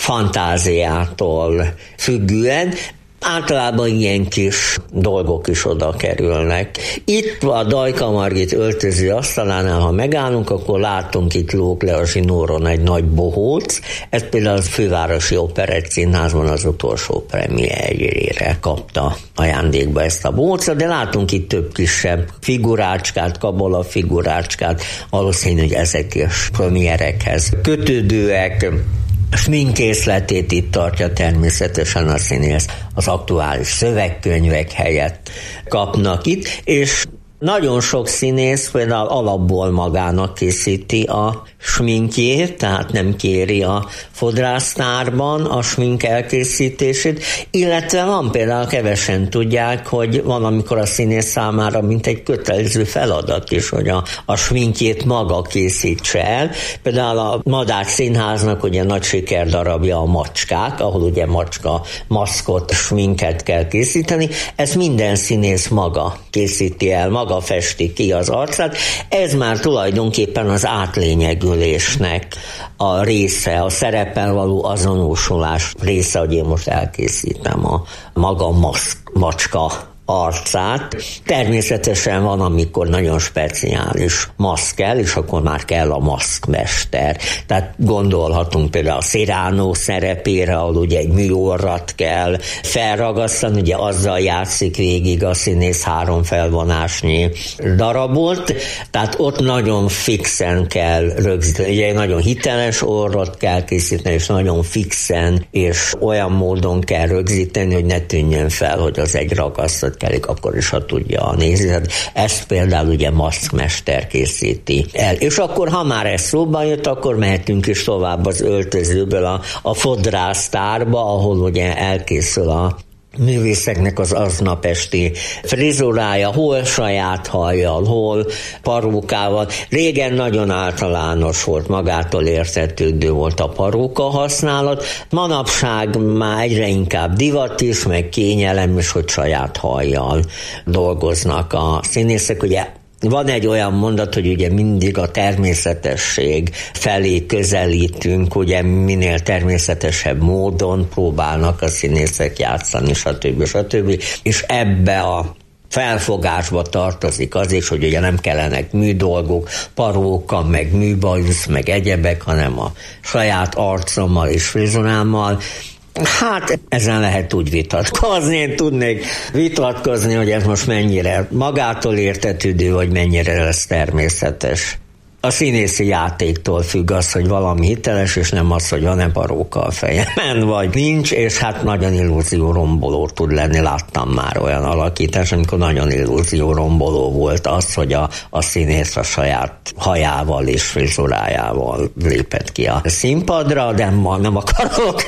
fantáziától függően. Általában ilyen kis dolgok is oda kerülnek. Itt a Dajka Margit öltöző asztalánál, ha megállunk, akkor látunk itt lóg le a zsinóron egy nagy bohóc. Ez például a Fővárosi Operettszínházban az utolsó premierjére kapta ajándékba ezt a bohócot, de látunk itt több kisebb figurácskát, kabola figurácskát, valószínű, hogy ezek is premierekhez kötődőek. Sminkkészletét itt tartja természetesen a színész, az aktuális szövegkönyvek helyett kapnak itt, és nagyon sok színész például alapból magának készíti a sminkjét, tehát nem kéri a fodrásztárban a smink elkészítését, illetve van például, kevesen tudják, hogy van, amikor a színész számára mint egy kötelező feladat is, hogy a sminkjét maga készítse el. Például a Madách Színháznak ugye nagy sikerdarabja a Macskák, ahol ugye macska maszkot, sminket kell készíteni. Ezt minden színész maga készíti el, maga festi ki az arcát. Ez már tulajdonképpen az átlényegülésnek a része, a szereppel való azonosulás része, hogy én most elkészítem a maga macska arcát. Természetesen van, amikor nagyon speciális maszk kell, és akkor már kell a maszkmester. Tehát gondolhatunk például a Cyrano szerepére, ahol ugye egy műorrat kell felragasztani, ugye azzal játszik végig a színész 3 felvonásnyi darabot, tehát ott nagyon fixen kell rögzíteni, ugye egy nagyon hiteles orrot kell készíteni, és nagyon fixen, és olyan módon kell rögzíteni, hogy ne tűnjön fel, hogy az egy ragasztott kelik, akkor is, ha tudja a néző. Ezt például ugye maszkmester készíti el. És akkor, ha már ez szóba jött, akkor mehetünk is tovább az öltözőből a fodrásztárba, ahol ugye elkészül a művészeknek az aznap esti frizurája, hol saját hajjal, hol parókával. Régen nagyon általános volt, magától értetődő volt a paróka használat. Manapság már egyre inkább divat is, meg kényelem is, hogy saját hajjal dolgoznak a színészek. Ugye van egy olyan mondat, hogy ugye mindig a természetesség felé közelítünk, ugye minél természetesebb módon próbálnak a színészek játszani, stb. És ebbe a felfogásba tartozik az is, hogy ugye nem kellenek műdolgok, paróka, meg műbajusz, meg egyebek, hanem a saját arcommal és frizurámmal. Hát ezen lehet úgy vitatkozni, én tudnék vitatkozni, hogy ez most mennyire magától értetődő, vagy mennyire lesz természetes. A színészi játéktól függ az, hogy valami hiteles, és nem az, hogy van-e paróka a fejemen, vagy nincs, és hát nagyon illúzióromboló tud lenni. Láttam már olyan alakítás, amikor nagyon illúzióromboló volt az, hogy a színész a saját hajával és frizurájával lépett ki a színpadra, de ma nem akarok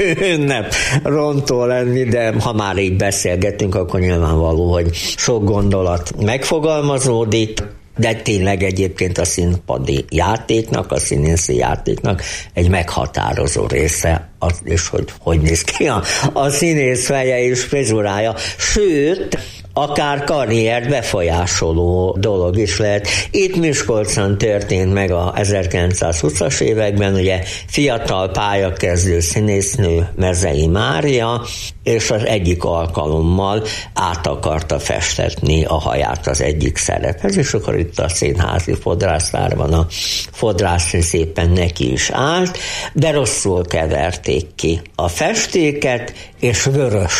ünneprontó lenni, de ha már így beszélgetünk, akkor nyilvánvaló, hogy sok gondolat megfogalmazódik, de tényleg egyébként a színpadi játéknak, a színészi játéknak egy meghatározó része az is, hogy néz ki a színész feje és frizurája. Sőt, akár karriert befolyásoló dolog is lehet. Itt Miskolcon történt meg a 1920-as években, ugye fiatal pályakezdő színésznő Mezei Mária, és az egyik alkalommal át akarta festetni a haját az egyik szerephez, és akkor itt a színházi fodrásztárban a fodrásznő szépen neki is állt, de rosszul keverték ki a festéket, és vörös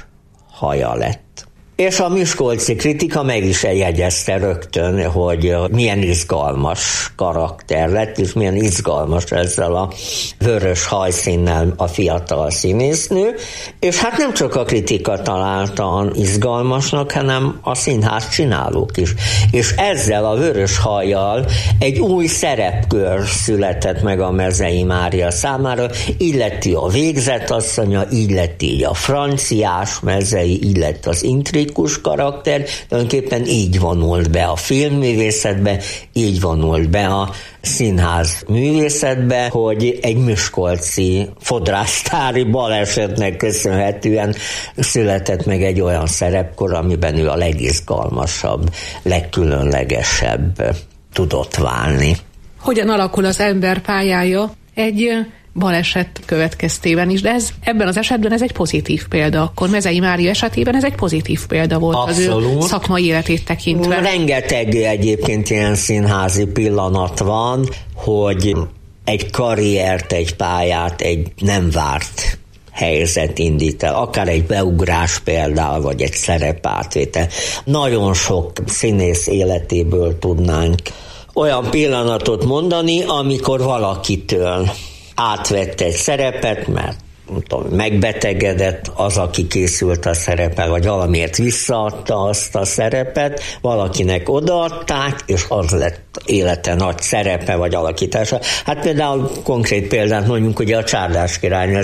haja lett. És a miskolci kritika meg is jegyezte rögtön, hogy milyen izgalmas karakter lett, és milyen izgalmas ezzel a vörös hajszínnel a fiatal színésznő, és hát nem csak a kritika találta izgalmasnak, hanem a színház csinálók is. És ezzel a vörös hajjal egy új szerepkör született meg a Mezei Mária számára, így lett a végzetasszonya, így lett így a franciás Mezei, így lett az intrikus karakter, tulajdonképpen így vonult be a filmművészetbe, így vonult be a színház művészetbe, hogy egy miskolci fodrásztári balesetnek köszönhetően született meg egy olyan szerepkor, amiben ő a legizgalmasabb, legkülönlegesebb tudott válni. Hogyan alakul az ember pályája egy baleset következtében is, de ebben az esetben ez egy pozitív példa. Akkor Mezei Mária esetében ez egy pozitív példa volt. Abszolút. Az ő szakmai életét tekintve. Rengeteg egyébként ilyen színházi pillanat van, hogy egy karriert, egy pályát, egy nem várt helyzet indít el, akár egy beugrás például, vagy egy szerepátvétel. Nagyon sok színész életéből tudnánk olyan pillanatot mondani, amikor valakitől átvette egy szerepet, mert megbetegedett az, aki készült a szerepel, vagy valamiért visszaadta azt a szerepet, valakinek odaadták, és az lett élete nagy szerepe vagy alakítása. Hát például konkrét példát mondjuk, ugye a Csárdás királyné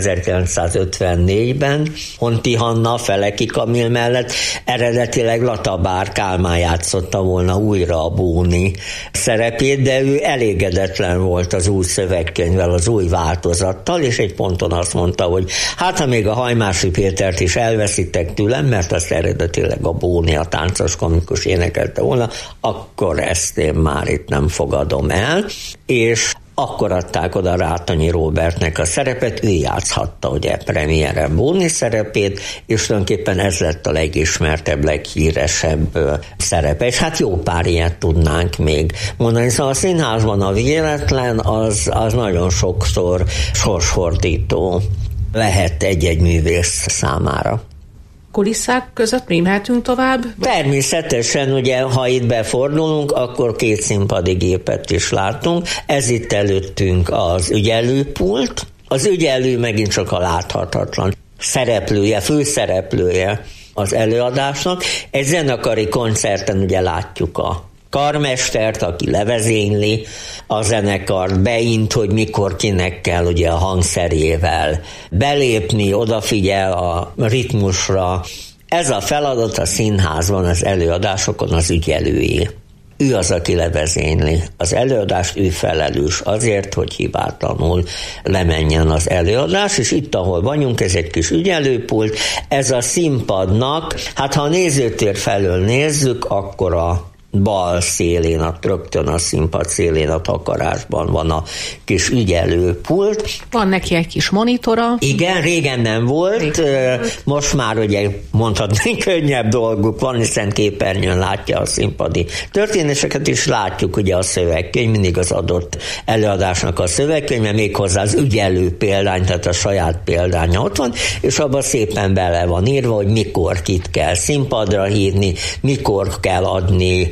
1954-ben Honti Hanna, Feleki Kamil mellett eredetileg Latabár Kálmán játszotta volna újra a Bóni szerepét, de ő elégedetlen volt az új szövegkönyvvel, az új változattal, és egy ponton azt mondta, hogy hát ha még a Hajmási Pétert is elveszítek tőlem, mert azt eredetileg a Bóni, a táncos komikus énekelte volna, akkor ezt én már itt nem fogadom el, és akkor adták oda Rátonyi Róbertnek a szerepet, ő játszhatta ugye premiére Bóni szerepét, és tulajdonképpen ez lett a legismertebb, leghíresebb szerepe, és hát jó pár ilyet tudnánk még mondani. Szóval a színházban a véletlen az nagyon sokszor sorsfordító lehet egy-egy művész számára. Kulisszák között mi mehetünk tovább? Természetesen, ugye, ha itt befordulunk, akkor 2 színpadi gépet is látunk. Ez itt előttünk az ügyelőpult. Az ügyelő megint csak a láthatatlan szereplője, főszereplője az előadásnak. Egy zenekari koncerten ugye látjuk a karmestert, aki levezényli a zenekart, beint, hogy mikor kinek kell ugye a hangszerével belépni, odafigyel a ritmusra. Ez a feladat a színházban, az előadásokon az ügyelői. Ő az, aki levezényli az előadást, ő felelős azért, hogy hibátlanul lemenjen az előadás, és itt, ahol vagyunk, ez egy kis ügyelőpult, ez a színpadnak, hát ha a nézőtér felől nézzük, akkor a bal szélén, rögtön a színpad szélén a takarásban van a kis ügyelőpult. Van neki egy kis monitora. Igen, régen nem volt, most már ugye mondhatni könnyebb dolguk van, hiszen képernyőn látja a színpadi történéseket, és látjuk ugye a szövegkönyv, mindig az adott előadásnak a szövegkönyve, méghozzá az ügyelő példány, tehát a saját példánya ott van, és abban szépen bele van írva, hogy mikor kit kell színpadra hívni, mikor kell adni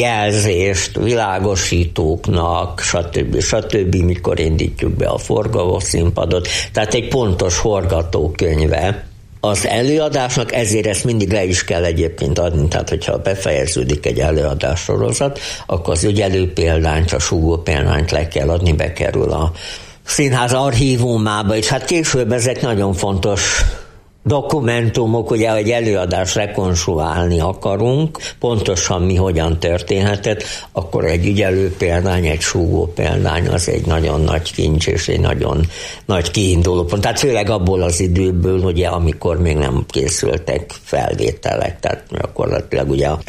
jelzést világosítóknak, stb., mikor indítjuk be a forgatószínpadot, tehát egy pontos forgatókönyve az előadásnak, ezért ezt mindig le is kell egyébként adni, tehát hogyha befejeződik egy előadássorozat, akkor az ügyelő példányt, a súgó példányt le kell adni, bekerül a színház archívumába, és hát később ezek nagyon fontos dokumentumok, ugye, hogy előadást rekonstruálni akarunk, pontosan mi hogyan történhetett, akkor egy ügyelő példány, egy súgó példány az egy nagyon nagy kincs és egy nagyon nagy kiindulópont. Tehát főleg abból az időből, ugye, amikor még nem készültek felvételek, tehát gyakorlatilag ugye a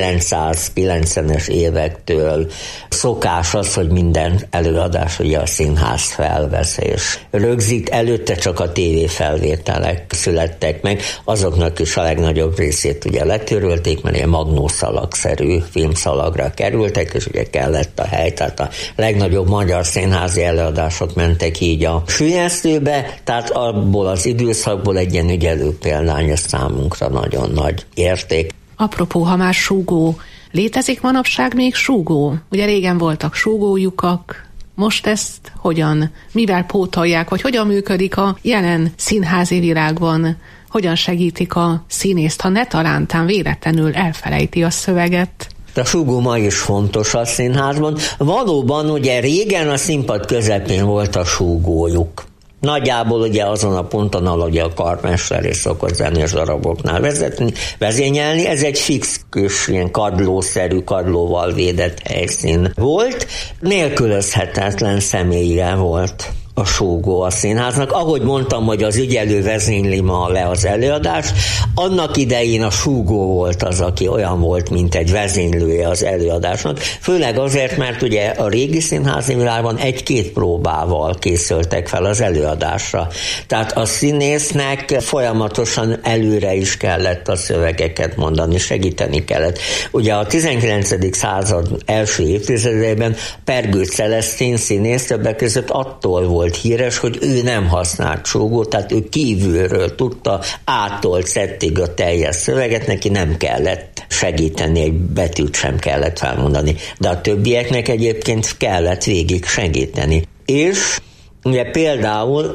1990-es évektől szokás az, hogy minden előadás ugye a színház felvesz és rögzít, előtte csak a tévéfelvételek születtek meg, azoknak is a legnagyobb részét ugye letörölték, mert ilyen magnószalagszerű filmszalagra kerültek, és ugye kellett a hely, tehát a legnagyobb magyar színházi előadások mentek így a süllyesztőbe, tehát abból az időszakból egy ilyen ügyelő példány, ez számunkra nagyon nagy érték. Apropó, ha már súgó, létezik manapság még súgó? Ugye régen voltak súgólyukak, most ezt hogyan, mivel pótolják, vagy hogyan működik a jelen színházi világban? Hogyan segítik a színészt, ha ne talántán véletlenül elfelejti a szöveget? A súgó ma is fontos a színházban. Valóban ugye régen a színpad közepén volt a súgójuk. Nagyjából ugye azon a ponton, ahol ugye a karmester és szokott zenés daraboknál vezényelni, ez egy fix kis ilyen kadlószerű, kadlóval védett helyszín volt. Nélkülözhetetlen személye volt a súgó a színháznak. Ahogy mondtam, hogy az ügyelő vezényli ma le az előadást, annak idején a súgó volt az, aki olyan volt, mint egy vezénylője az előadásnak. Főleg azért, mert ugye a régi színházi világban 1-2 próbával készültek fel az előadásra. Tehát a színésznek folyamatosan előre is kellett a szövegeket mondani, segíteni kellett. Ugye a 19. század első évtizedében Pergő Celesztin színész többek között attól volt híres, hogy ő nem használt súgót, tehát ő kívülről tudta, áttól szettig a teljes szöveget, neki nem kellett segíteni, egy betűt sem kellett felmondani, de a többieknek egyébként kellett végig segíteni. És ugye például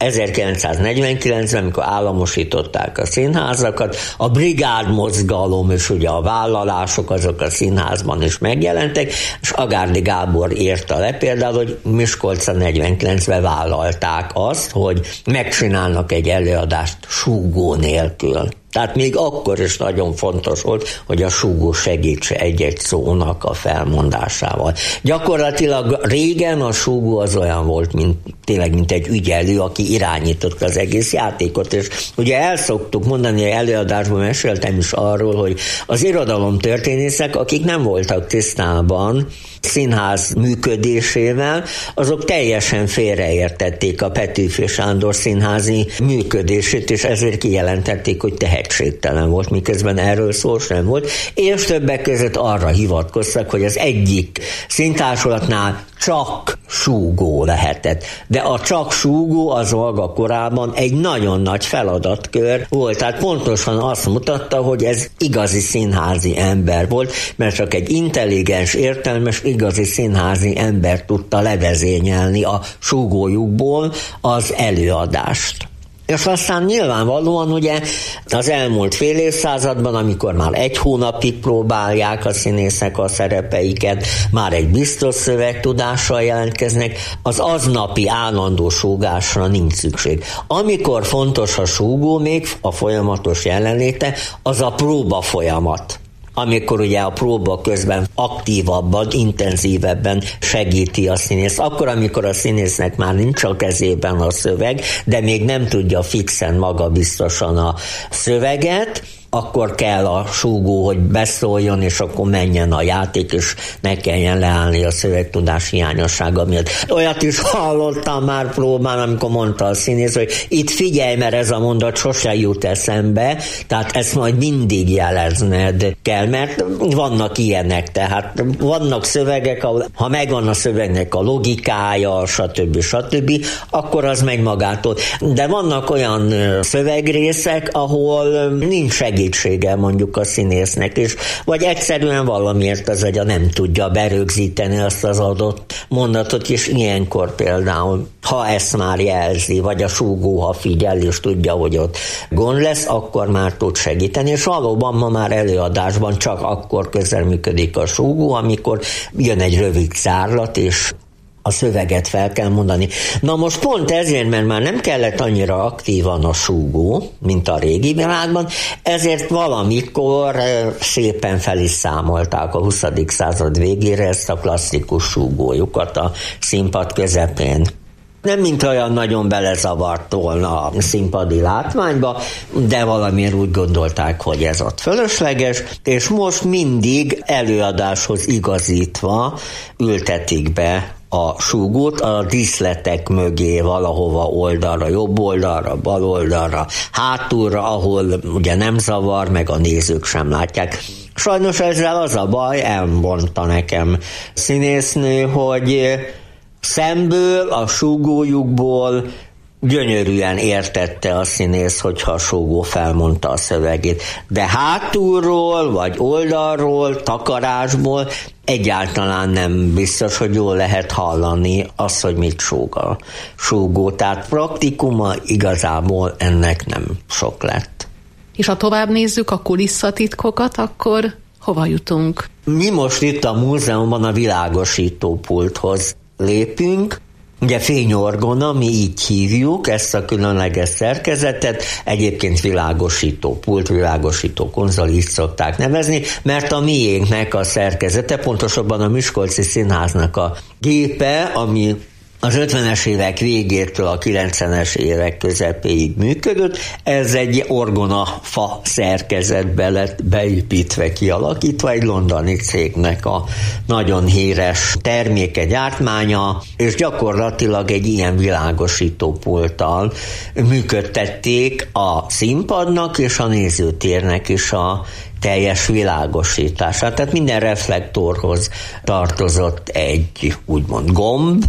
1949-ben, amikor államosították a színházakat, a brigádmozgalom és ugye a vállalások azok a színházban is megjelentek, és Agárdi Gábor írta le például, hogy Miskolcon 49-ben vállalták azt, hogy megcsinálnak egy előadást súgó nélkül. Tehát még akkor is nagyon fontos volt, hogy a súgó segítse egy-egy szónak a felmondásával. Gyakorlatilag régen a súgó az olyan volt, mint egy ügyelő, aki irányította az egész játékot, és ugye el szoktuk mondani, hogy előadásban meséltem is arról, hogy az irodalomtörténészek, akik nem voltak tisztában színház működésével, azok teljesen félreértették a Petőfi Sándor színházi működését, és ezért kijelentették, hogy tehetségtelen volt, miközben erről szó sem volt, és többek között arra hivatkoztak, hogy az egyik színtársulatnál csak súgó lehetett. De a csak súgó az Olga korában egy nagyon nagy feladatkör volt, tehát pontosan azt mutatta, hogy ez igazi színházi ember volt, mert csak egy intelligens, értelmes, igazi színházi ember tudta levezényelni a súgójukból az előadást. És aztán nyilvánvalóan ugye az elmúlt fél évszázadban, amikor már egy hónapig próbálják a színészek a szerepeiket, már egy biztos szövegtudással jelentkeznek, az aznapi állandó súgásra nincs szükség. Amikor fontos a súgó, még a folyamatos jelenléte, az a próba folyamat, amikor ugye a próba közben aktívabban, intenzívebben segíti a színész. Akkor, amikor a színésznek már nincs a kezében a szöveg, de még nem tudja fixen magabiztosan a szöveget, akkor kell a súgó, hogy beszóljon, és akkor menjen a játék, és ne kelljen leállni a szövegtudás hiányossága miatt. Olyat is hallottam már próbán, amikor mondta a színész, hogy itt figyelj, mert ez a mondat sose jut eszembe, tehát ezt majd mindig jelezned kell, mert vannak ilyenek, tehát vannak szövegek, ahol ha megvan a szövegnek a logikája, stb., akkor az megy magától. De vannak olyan szövegrészek, ahol nincs segítsége mondjuk a színésznek is, vagy egyszerűen valamiért az agya nem tudja berögzíteni azt az adott mondatot, és ilyenkor például, ha ezt már jelzi, vagy a súgó, ha figyel, és tudja, hogy ott gond lesz, akkor már tud segíteni, és valóban ma már előadásban csak akkor közreműködik a súgó, amikor jön egy rövid zárlat, és a szöveget fel kell mondani. Na most pont ezért, mert már nem kellett annyira aktívan a súgó, mint a régi világban, ezért valamikor szépen fel is számolták a 20. század végére ezt a klasszikus súgójukat a színpad közepén. Nem mint olyan nagyon belezavart volna a színpadi látványba, de valamiért úgy gondolták, hogy ez ott fölösleges, és most mindig előadáshoz igazítva ültetik be a súgót a díszletek mögé valahova oldalra, jobb oldalra, bal oldalra, hátulra, ahol ugye nem zavar, meg a nézők sem látják. Sajnos ezzel az a baj, elmondta nekem színésznő, hogy szemből, a súgójukból gyönyörűen értette a színész, hogyha a súgó felmondta a szövegét. De hátulról, vagy oldalról, takarásból egyáltalán nem biztos, hogy jól lehet hallani azt, hogy mit súg a súgó. Tehát praktikuma igazából ennek nem sok lett. És ha tovább nézzük a kulisszatitkokat, akkor hova jutunk? Mi most itt a múzeumban a világosító pulthoz lépünk. Ugye fényorgona, mi így hívjuk ezt a különleges szerkezetet, egyébként világosító pult, világosító konzol, így szokták nevezni, mert a miénknek a szerkezete, pontosabban a Miskolci Színháznak a gépe, ami az 50-es évek végétől a 90-es évek közepéig működött, ez egy orgonafa szerkezetbe lett beépítve, kialakítva, egy londoni cégnek a nagyon híres terméke, gyártmánya, és gyakorlatilag egy ilyen világosító pulttal működtették a színpadnak és a nézőtérnek is a teljes világosítását. Tehát minden reflektorhoz tartozott egy úgymond gomb,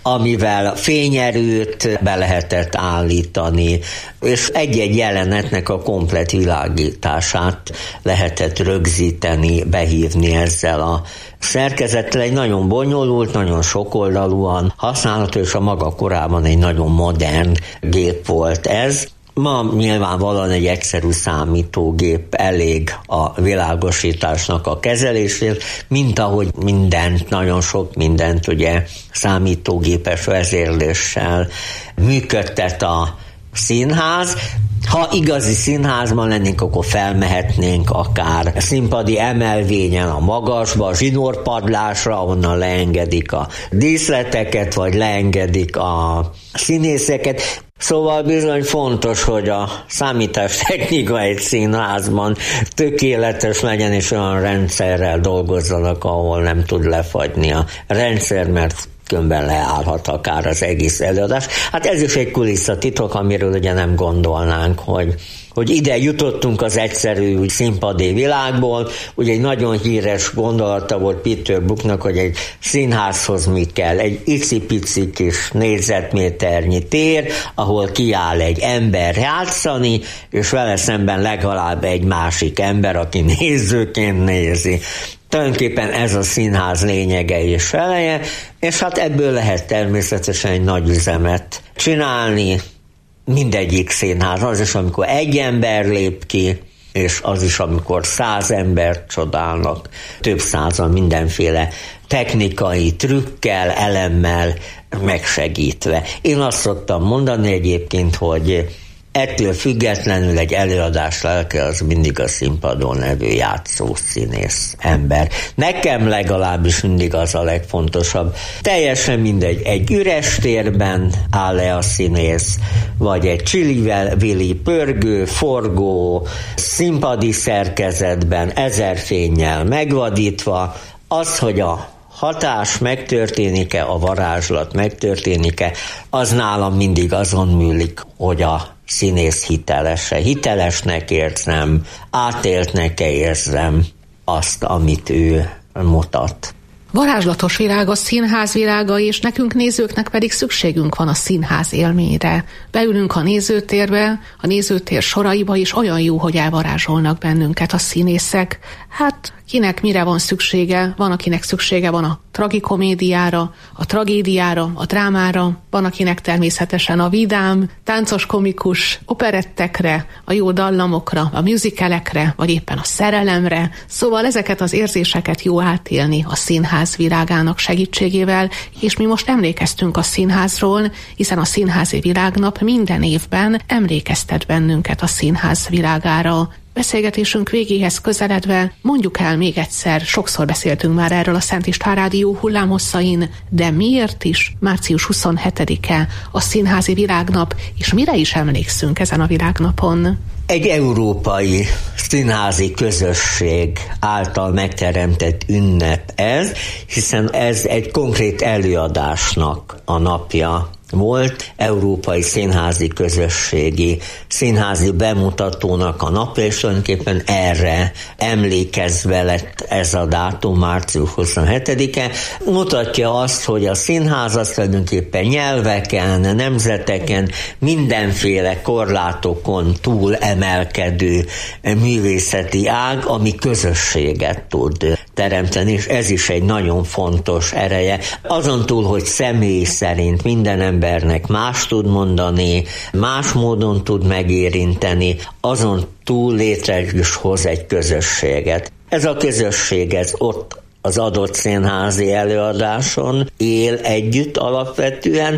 amivel fényerőt be lehetett állítani, és egy-egy jelenetnek a komplett világítását lehetett rögzíteni, behívni ezzel a szerkezettel. Egy nagyon bonyolult, nagyon sokoldalúan használható, és a maga korában egy nagyon modern gép volt ez. Ma nyilvánvalóan egy egyszerű számítógép elég a világosításnak a kezelésért, mint ahogy mindent, nagyon sok mindent ugye számítógépes vezérléssel működtet a színház. Ha igazi színházban lennénk, akkor felmehetnénk akár színpadi emelvényen a magasba, a zsinórpadlásra, onnan leengedik a díszleteket, vagy leengedik a színészeket. Szóval bizony fontos, hogy a számítástechnika egy színházban tökéletes legyen, és olyan rendszerrel dolgozzanak, ahol nem tud lefagyni a rendszer, mert különben leállhat akár az egész előadás. Hát ez is egy kulisszatitok, amiről ugye nem gondolnánk, hogy ide jutottunk az egyszerű színpadi világból. Ugye egy nagyon híres gondolata volt Peter Brooknak, hogy egy színházhoz mit kell? Egy icipici kis négyzetméternyi tér, ahol kiáll egy ember játszani, és vele szemben legalább egy másik ember, aki nézőként nézi. Tulajdonképpen ez a színház lényege és eleje, és hát ebből lehet természetesen egy nagy üzemet csinálni. Mindegyik színház, az is, amikor egy ember lép ki, és az is, amikor 100 embert csodálnak, több százan mindenféle technikai trükkel, elemmel megsegítve. Én azt szoktam mondani egyébként, hogy ettől függetlenül egy előadás lelke az mindig a színpadon levő játszó színész ember. Nekem legalábbis mindig az a legfontosabb. Teljesen mindegy, egy üres térben áll-e a színész, vagy egy csili-vili pörgő, forgó, színpadi szerkezetben, 1000 fénnyel megvadítva, az, hogy a hatás megtörténik-e, a varázslat megtörténik-e, az nálam mindig azon múlik, hogy a színész hiteles-e. Hitelesnek érzem, átéltnek-e érzem azt, amit ő mutat. Varázslatos világ a színház világa, és nekünk nézőknek pedig szükségünk van a színház élményre. Beülünk a nézőtérbe, a nézőtér soraiba, és olyan jó, hogy elvarázsolnak bennünket a színészek. Hát kinek mire van szüksége? Van, akinek szüksége van a tragikomédiára, a tragédiára, a drámára, van, akinek természetesen a vidám, táncos, komikus operettekre, a jó dallamokra, a musicalekre, vagy éppen a szerelemre. Szóval ezeket az érzéseket jó átélni a színház világának segítségével, és mi most emlékeztünk a színházról, hiszen a Színházi Világnap minden évben emlékeztet bennünket a színház világára. Beszélgetésünk végéhez közeledve mondjuk el még egyszer, sokszor beszéltünk már erről a Szent István Rádió hullámhosszain, de miért is március 27-e a Színházi Világnap, és mire is emlékszünk ezen a világnapon? Egy európai színházi közösség által megteremtett ünnep ez, hiszen ez egy konkrét előadásnak a napja volt, Európai Színházi Közösségi Színházi Bemutatónak a napja, és tulajdonképpen erre emlékezve lett ez a dátum, március 27-e. Mutatja azt, hogy a színház az tulajdonképpen nyelveken, nemzeteken, mindenféle korlátokon túl emelkedő művészeti ág, ami közösséget tud teremteni, és ez is egy nagyon fontos ereje. Azon túl, hogy személy szerint minden embernek más tud mondani, más módon tud megérinteni, azon túl létre is hoz egy közösséget. Ez a közösség, ez ott az adott színházi előadáson él együtt alapvetően,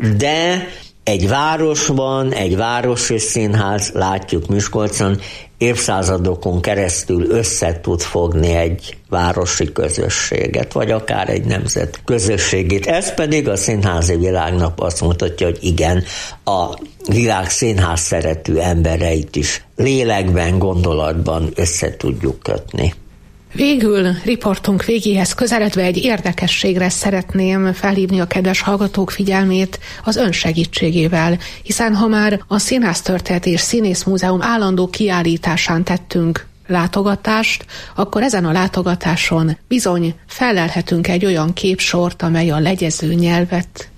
de egy városban, egy városi színház, látjuk Miskolcon, évszázadokon keresztül össze tud fogni egy városi közösséget, vagy akár egy nemzet közösségét. Ez pedig a Színházi Világnap azt mutatja, hogy igen, a világ színház szerető embereit is lélekben, gondolatban össze tudjuk kötni. Végül riportunk végéhez közeledve egy érdekességre szeretném felhívni a kedves hallgatók figyelmét az ön segítségével, hiszen ha már a Színháztörténet és Színészmúzeum állandó kiállításán tettünk látogatást, akkor ezen a látogatáson bizony fellelhetünk egy olyan képsort, amely a legyező nyelvet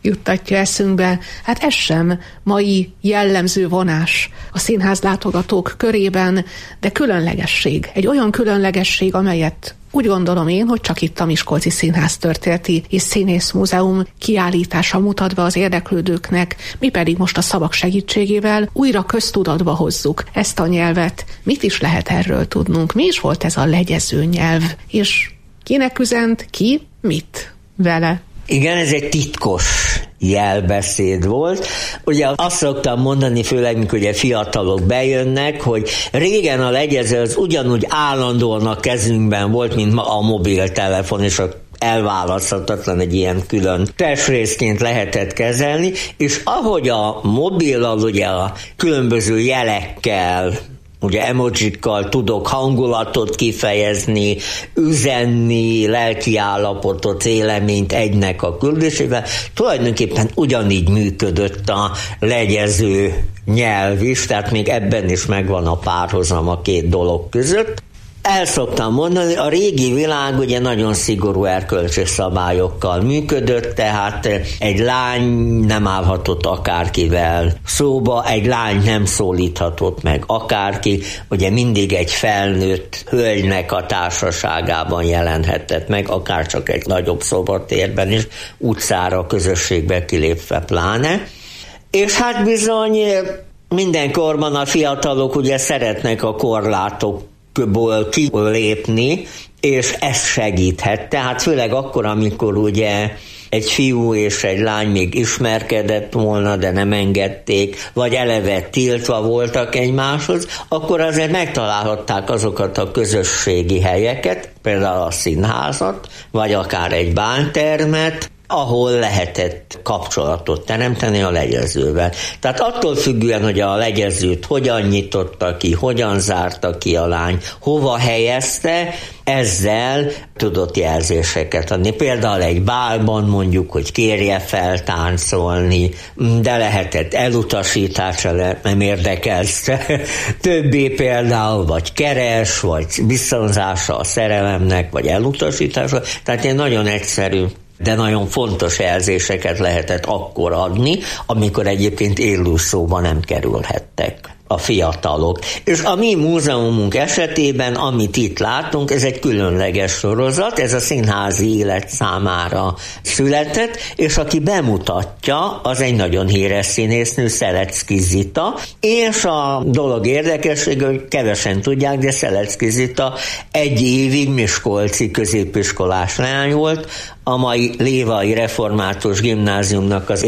juttatja eszünkbe. Hát ez sem mai jellemző vonás a színház látogatók körében, de különlegesség. Egy olyan különlegesség, amelyet úgy gondolom én, hogy csak itt a Miskolci Színház Történeti és Színész Múzeum kiállítása mutat be az érdeklődőknek, mi pedig most a szavak segítségével újra köztudatba hozzuk ezt a nyelvet. Mit is lehet erről tudnunk? Mi is volt ez a legyező nyelv? És kinek üzent, ki mit vele? Igen, ez egy titkos jelbeszéd volt. Ugye azt szoktam mondani, főleg mikor ugye fiatalok bejönnek, hogy régen a legyező az ugyanúgy állandóan a kezünkben volt, mint ma a mobiltelefon, és elválaszthatatlan egy ilyen külön testrészként lehetett kezelni, és ahogy a mobillal, ugye a különböző jelekkel, ugye emojikkal tudok hangulatot kifejezni, üzenni, lelkiállapotot, véleményt egynek a küldésével. Tulajdonképpen ugyanígy működött a legyező nyelv is, tehát még ebben is megvan a párhuzam a két dolog között. El szoktam mondani, a régi világ ugye nagyon szigorú erkölcsi szabályokkal működött, tehát egy lány nem állhatott akárkivel szóba, egy lány nem szólíthatott meg akárki, ugye mindig egy felnőtt hölgynek a társaságában jelenhetett meg, akár csak egy nagyobb szobratérben is, utcára, közösségbe kilépve pláne. És hát bizony minden korban a fiatalok ugye szeretnek a korlátok kilépni, és ez segíthet. Tehát főleg akkor, amikor ugye egy fiú és egy lány még ismerkedett volna, de nem engedték, vagy eleve tiltva voltak egymáshoz, akkor azért megtalálhatták azokat a közösségi helyeket, például a színházat, vagy akár egy bántermet, ahol lehetett kapcsolatot teremteni a legyezővel. Tehát attól függően, hogy a legyezőt hogyan nyitotta ki, hogyan zárta ki a lány, hova helyezte, ezzel tudott jelzéseket adni. Például egy bálban mondjuk, hogy kérje fel táncolni, de lehetett elutasításra, nem érdekelsz többé például, vagy keres, vagy visszahozása a szerelemnek, vagy elutasítása. Tehát egy nagyon egyszerű, de nagyon fontos jelzéseket lehetett akkor adni, amikor egyébként élő szóba nem kerülhettek a fiatalok. És a mi múzeumunk esetében, amit itt látunk, ez egy különleges sorozat, ez a színházi élet számára született, és aki bemutatja, az egy nagyon híres színésznő, Szelecki Zita, és a dolog érdekessége, hogy kevesen tudják, de Szelecki Zita egy évig miskolci középiskolás leány volt, a mai Lévai Református Gimnáziumnak az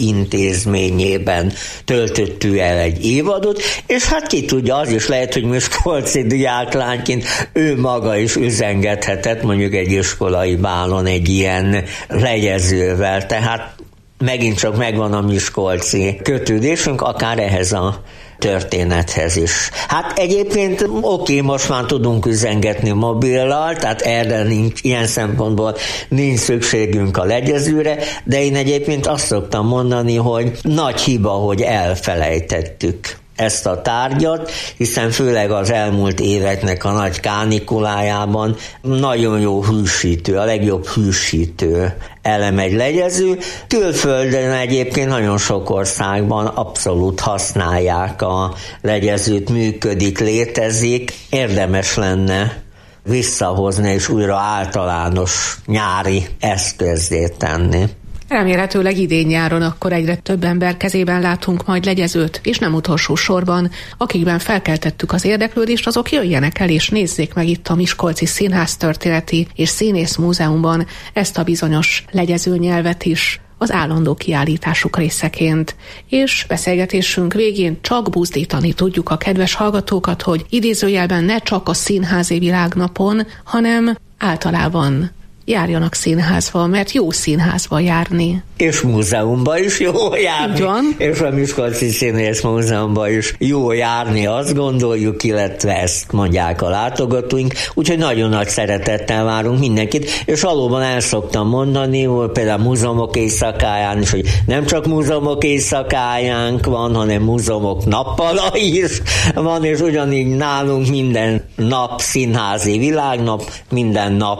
előintézményében töltött el egy évadot, és hát ki tudja, az is lehet, hogy miskolci diáklányként ő maga is üzengethetett mondjuk egy iskolai bálon egy ilyen legyezővel, tehát megint csak megvan a miskolci kötődésünk, akár ehhez a történethez is. Hát egyébként most már tudunk üzengetni mobillal, tehát erre nincs, ilyen szempontból nincs szükségünk a legyezőre, de én egyébként azt szoktam mondani, hogy nagy hiba, hogy elfelejtettük ezt a tárgyat, hiszen főleg az elmúlt éveknek a nagy kánikulájában nagyon jó hűsítő, a legjobb hűsítő elem egy legyező. Külföldön egyébként nagyon sok országban abszolút használják a legyezőt, működik, létezik. Érdemes lenne visszahozni és újra általános nyári eszközzé tenni. Remélhetőleg idén-nyáron akkor egyre több ember kezében látunk majd legyezőt, és nem utolsó sorban, akikben felkeltettük az érdeklődést, azok jöjjenek el és nézzék meg itt a Miskolci Színház Történeti és Színész Múzeumban ezt a bizonyos legyezőnyelvet is az állandó kiállításuk részeként. És beszélgetésünk végén csak buzdítani tudjuk a kedves hallgatókat, hogy idézőjelben ne csak a színházi világnapon, hanem általában járjanak színházba, mert jó színházba járni. És múzeumba is jó járni. Így van. És a Miskolci Színész Múzeumba is jó járni, azt gondoljuk, illetve ezt mondják a látogatóink, úgyhogy nagyon nagy szeretettel várunk mindenkit, és valóban el szoktam mondani, hogy például múzeumok éjszakáján is, hogy nem csak múzeumok éjszakájánk van, hanem múzeumok nappala is van, és ugyanígy nálunk minden nap színházi világnap, minden nap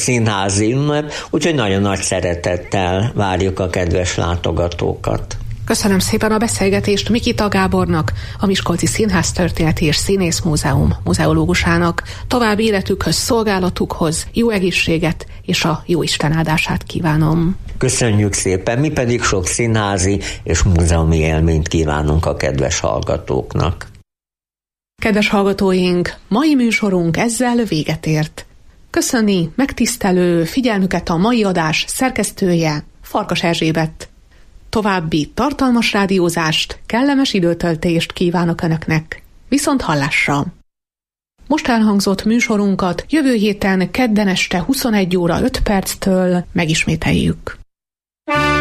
színházi ünnep, úgyhogy nagyon nagy szeretettel várjuk a kedves látogatókat. Köszönöm szépen a beszélgetést Mikita Gábornak, a Miskolci Színház Történeti és Színészmúzeum muzeológusának. További életükhöz, szolgálatukhoz jó egészséget és a Jóisten áldását kívánom. Köszönjük szépen, mi pedig sok színházi és múzeumi élményt kívánunk a kedves hallgatóknak. Kedves hallgatóink, mai műsorunk ezzel véget ért. Köszöni megtisztelő figyelmüket a mai adás szerkesztője, Farkas Erzsébet. További tartalmas rádiózást, kellemes időtöltést kívánok Önöknek. Viszont hallásra! Most elhangzott műsorunkat jövő héten kedden este 21 óra 5 perctől megismételjük.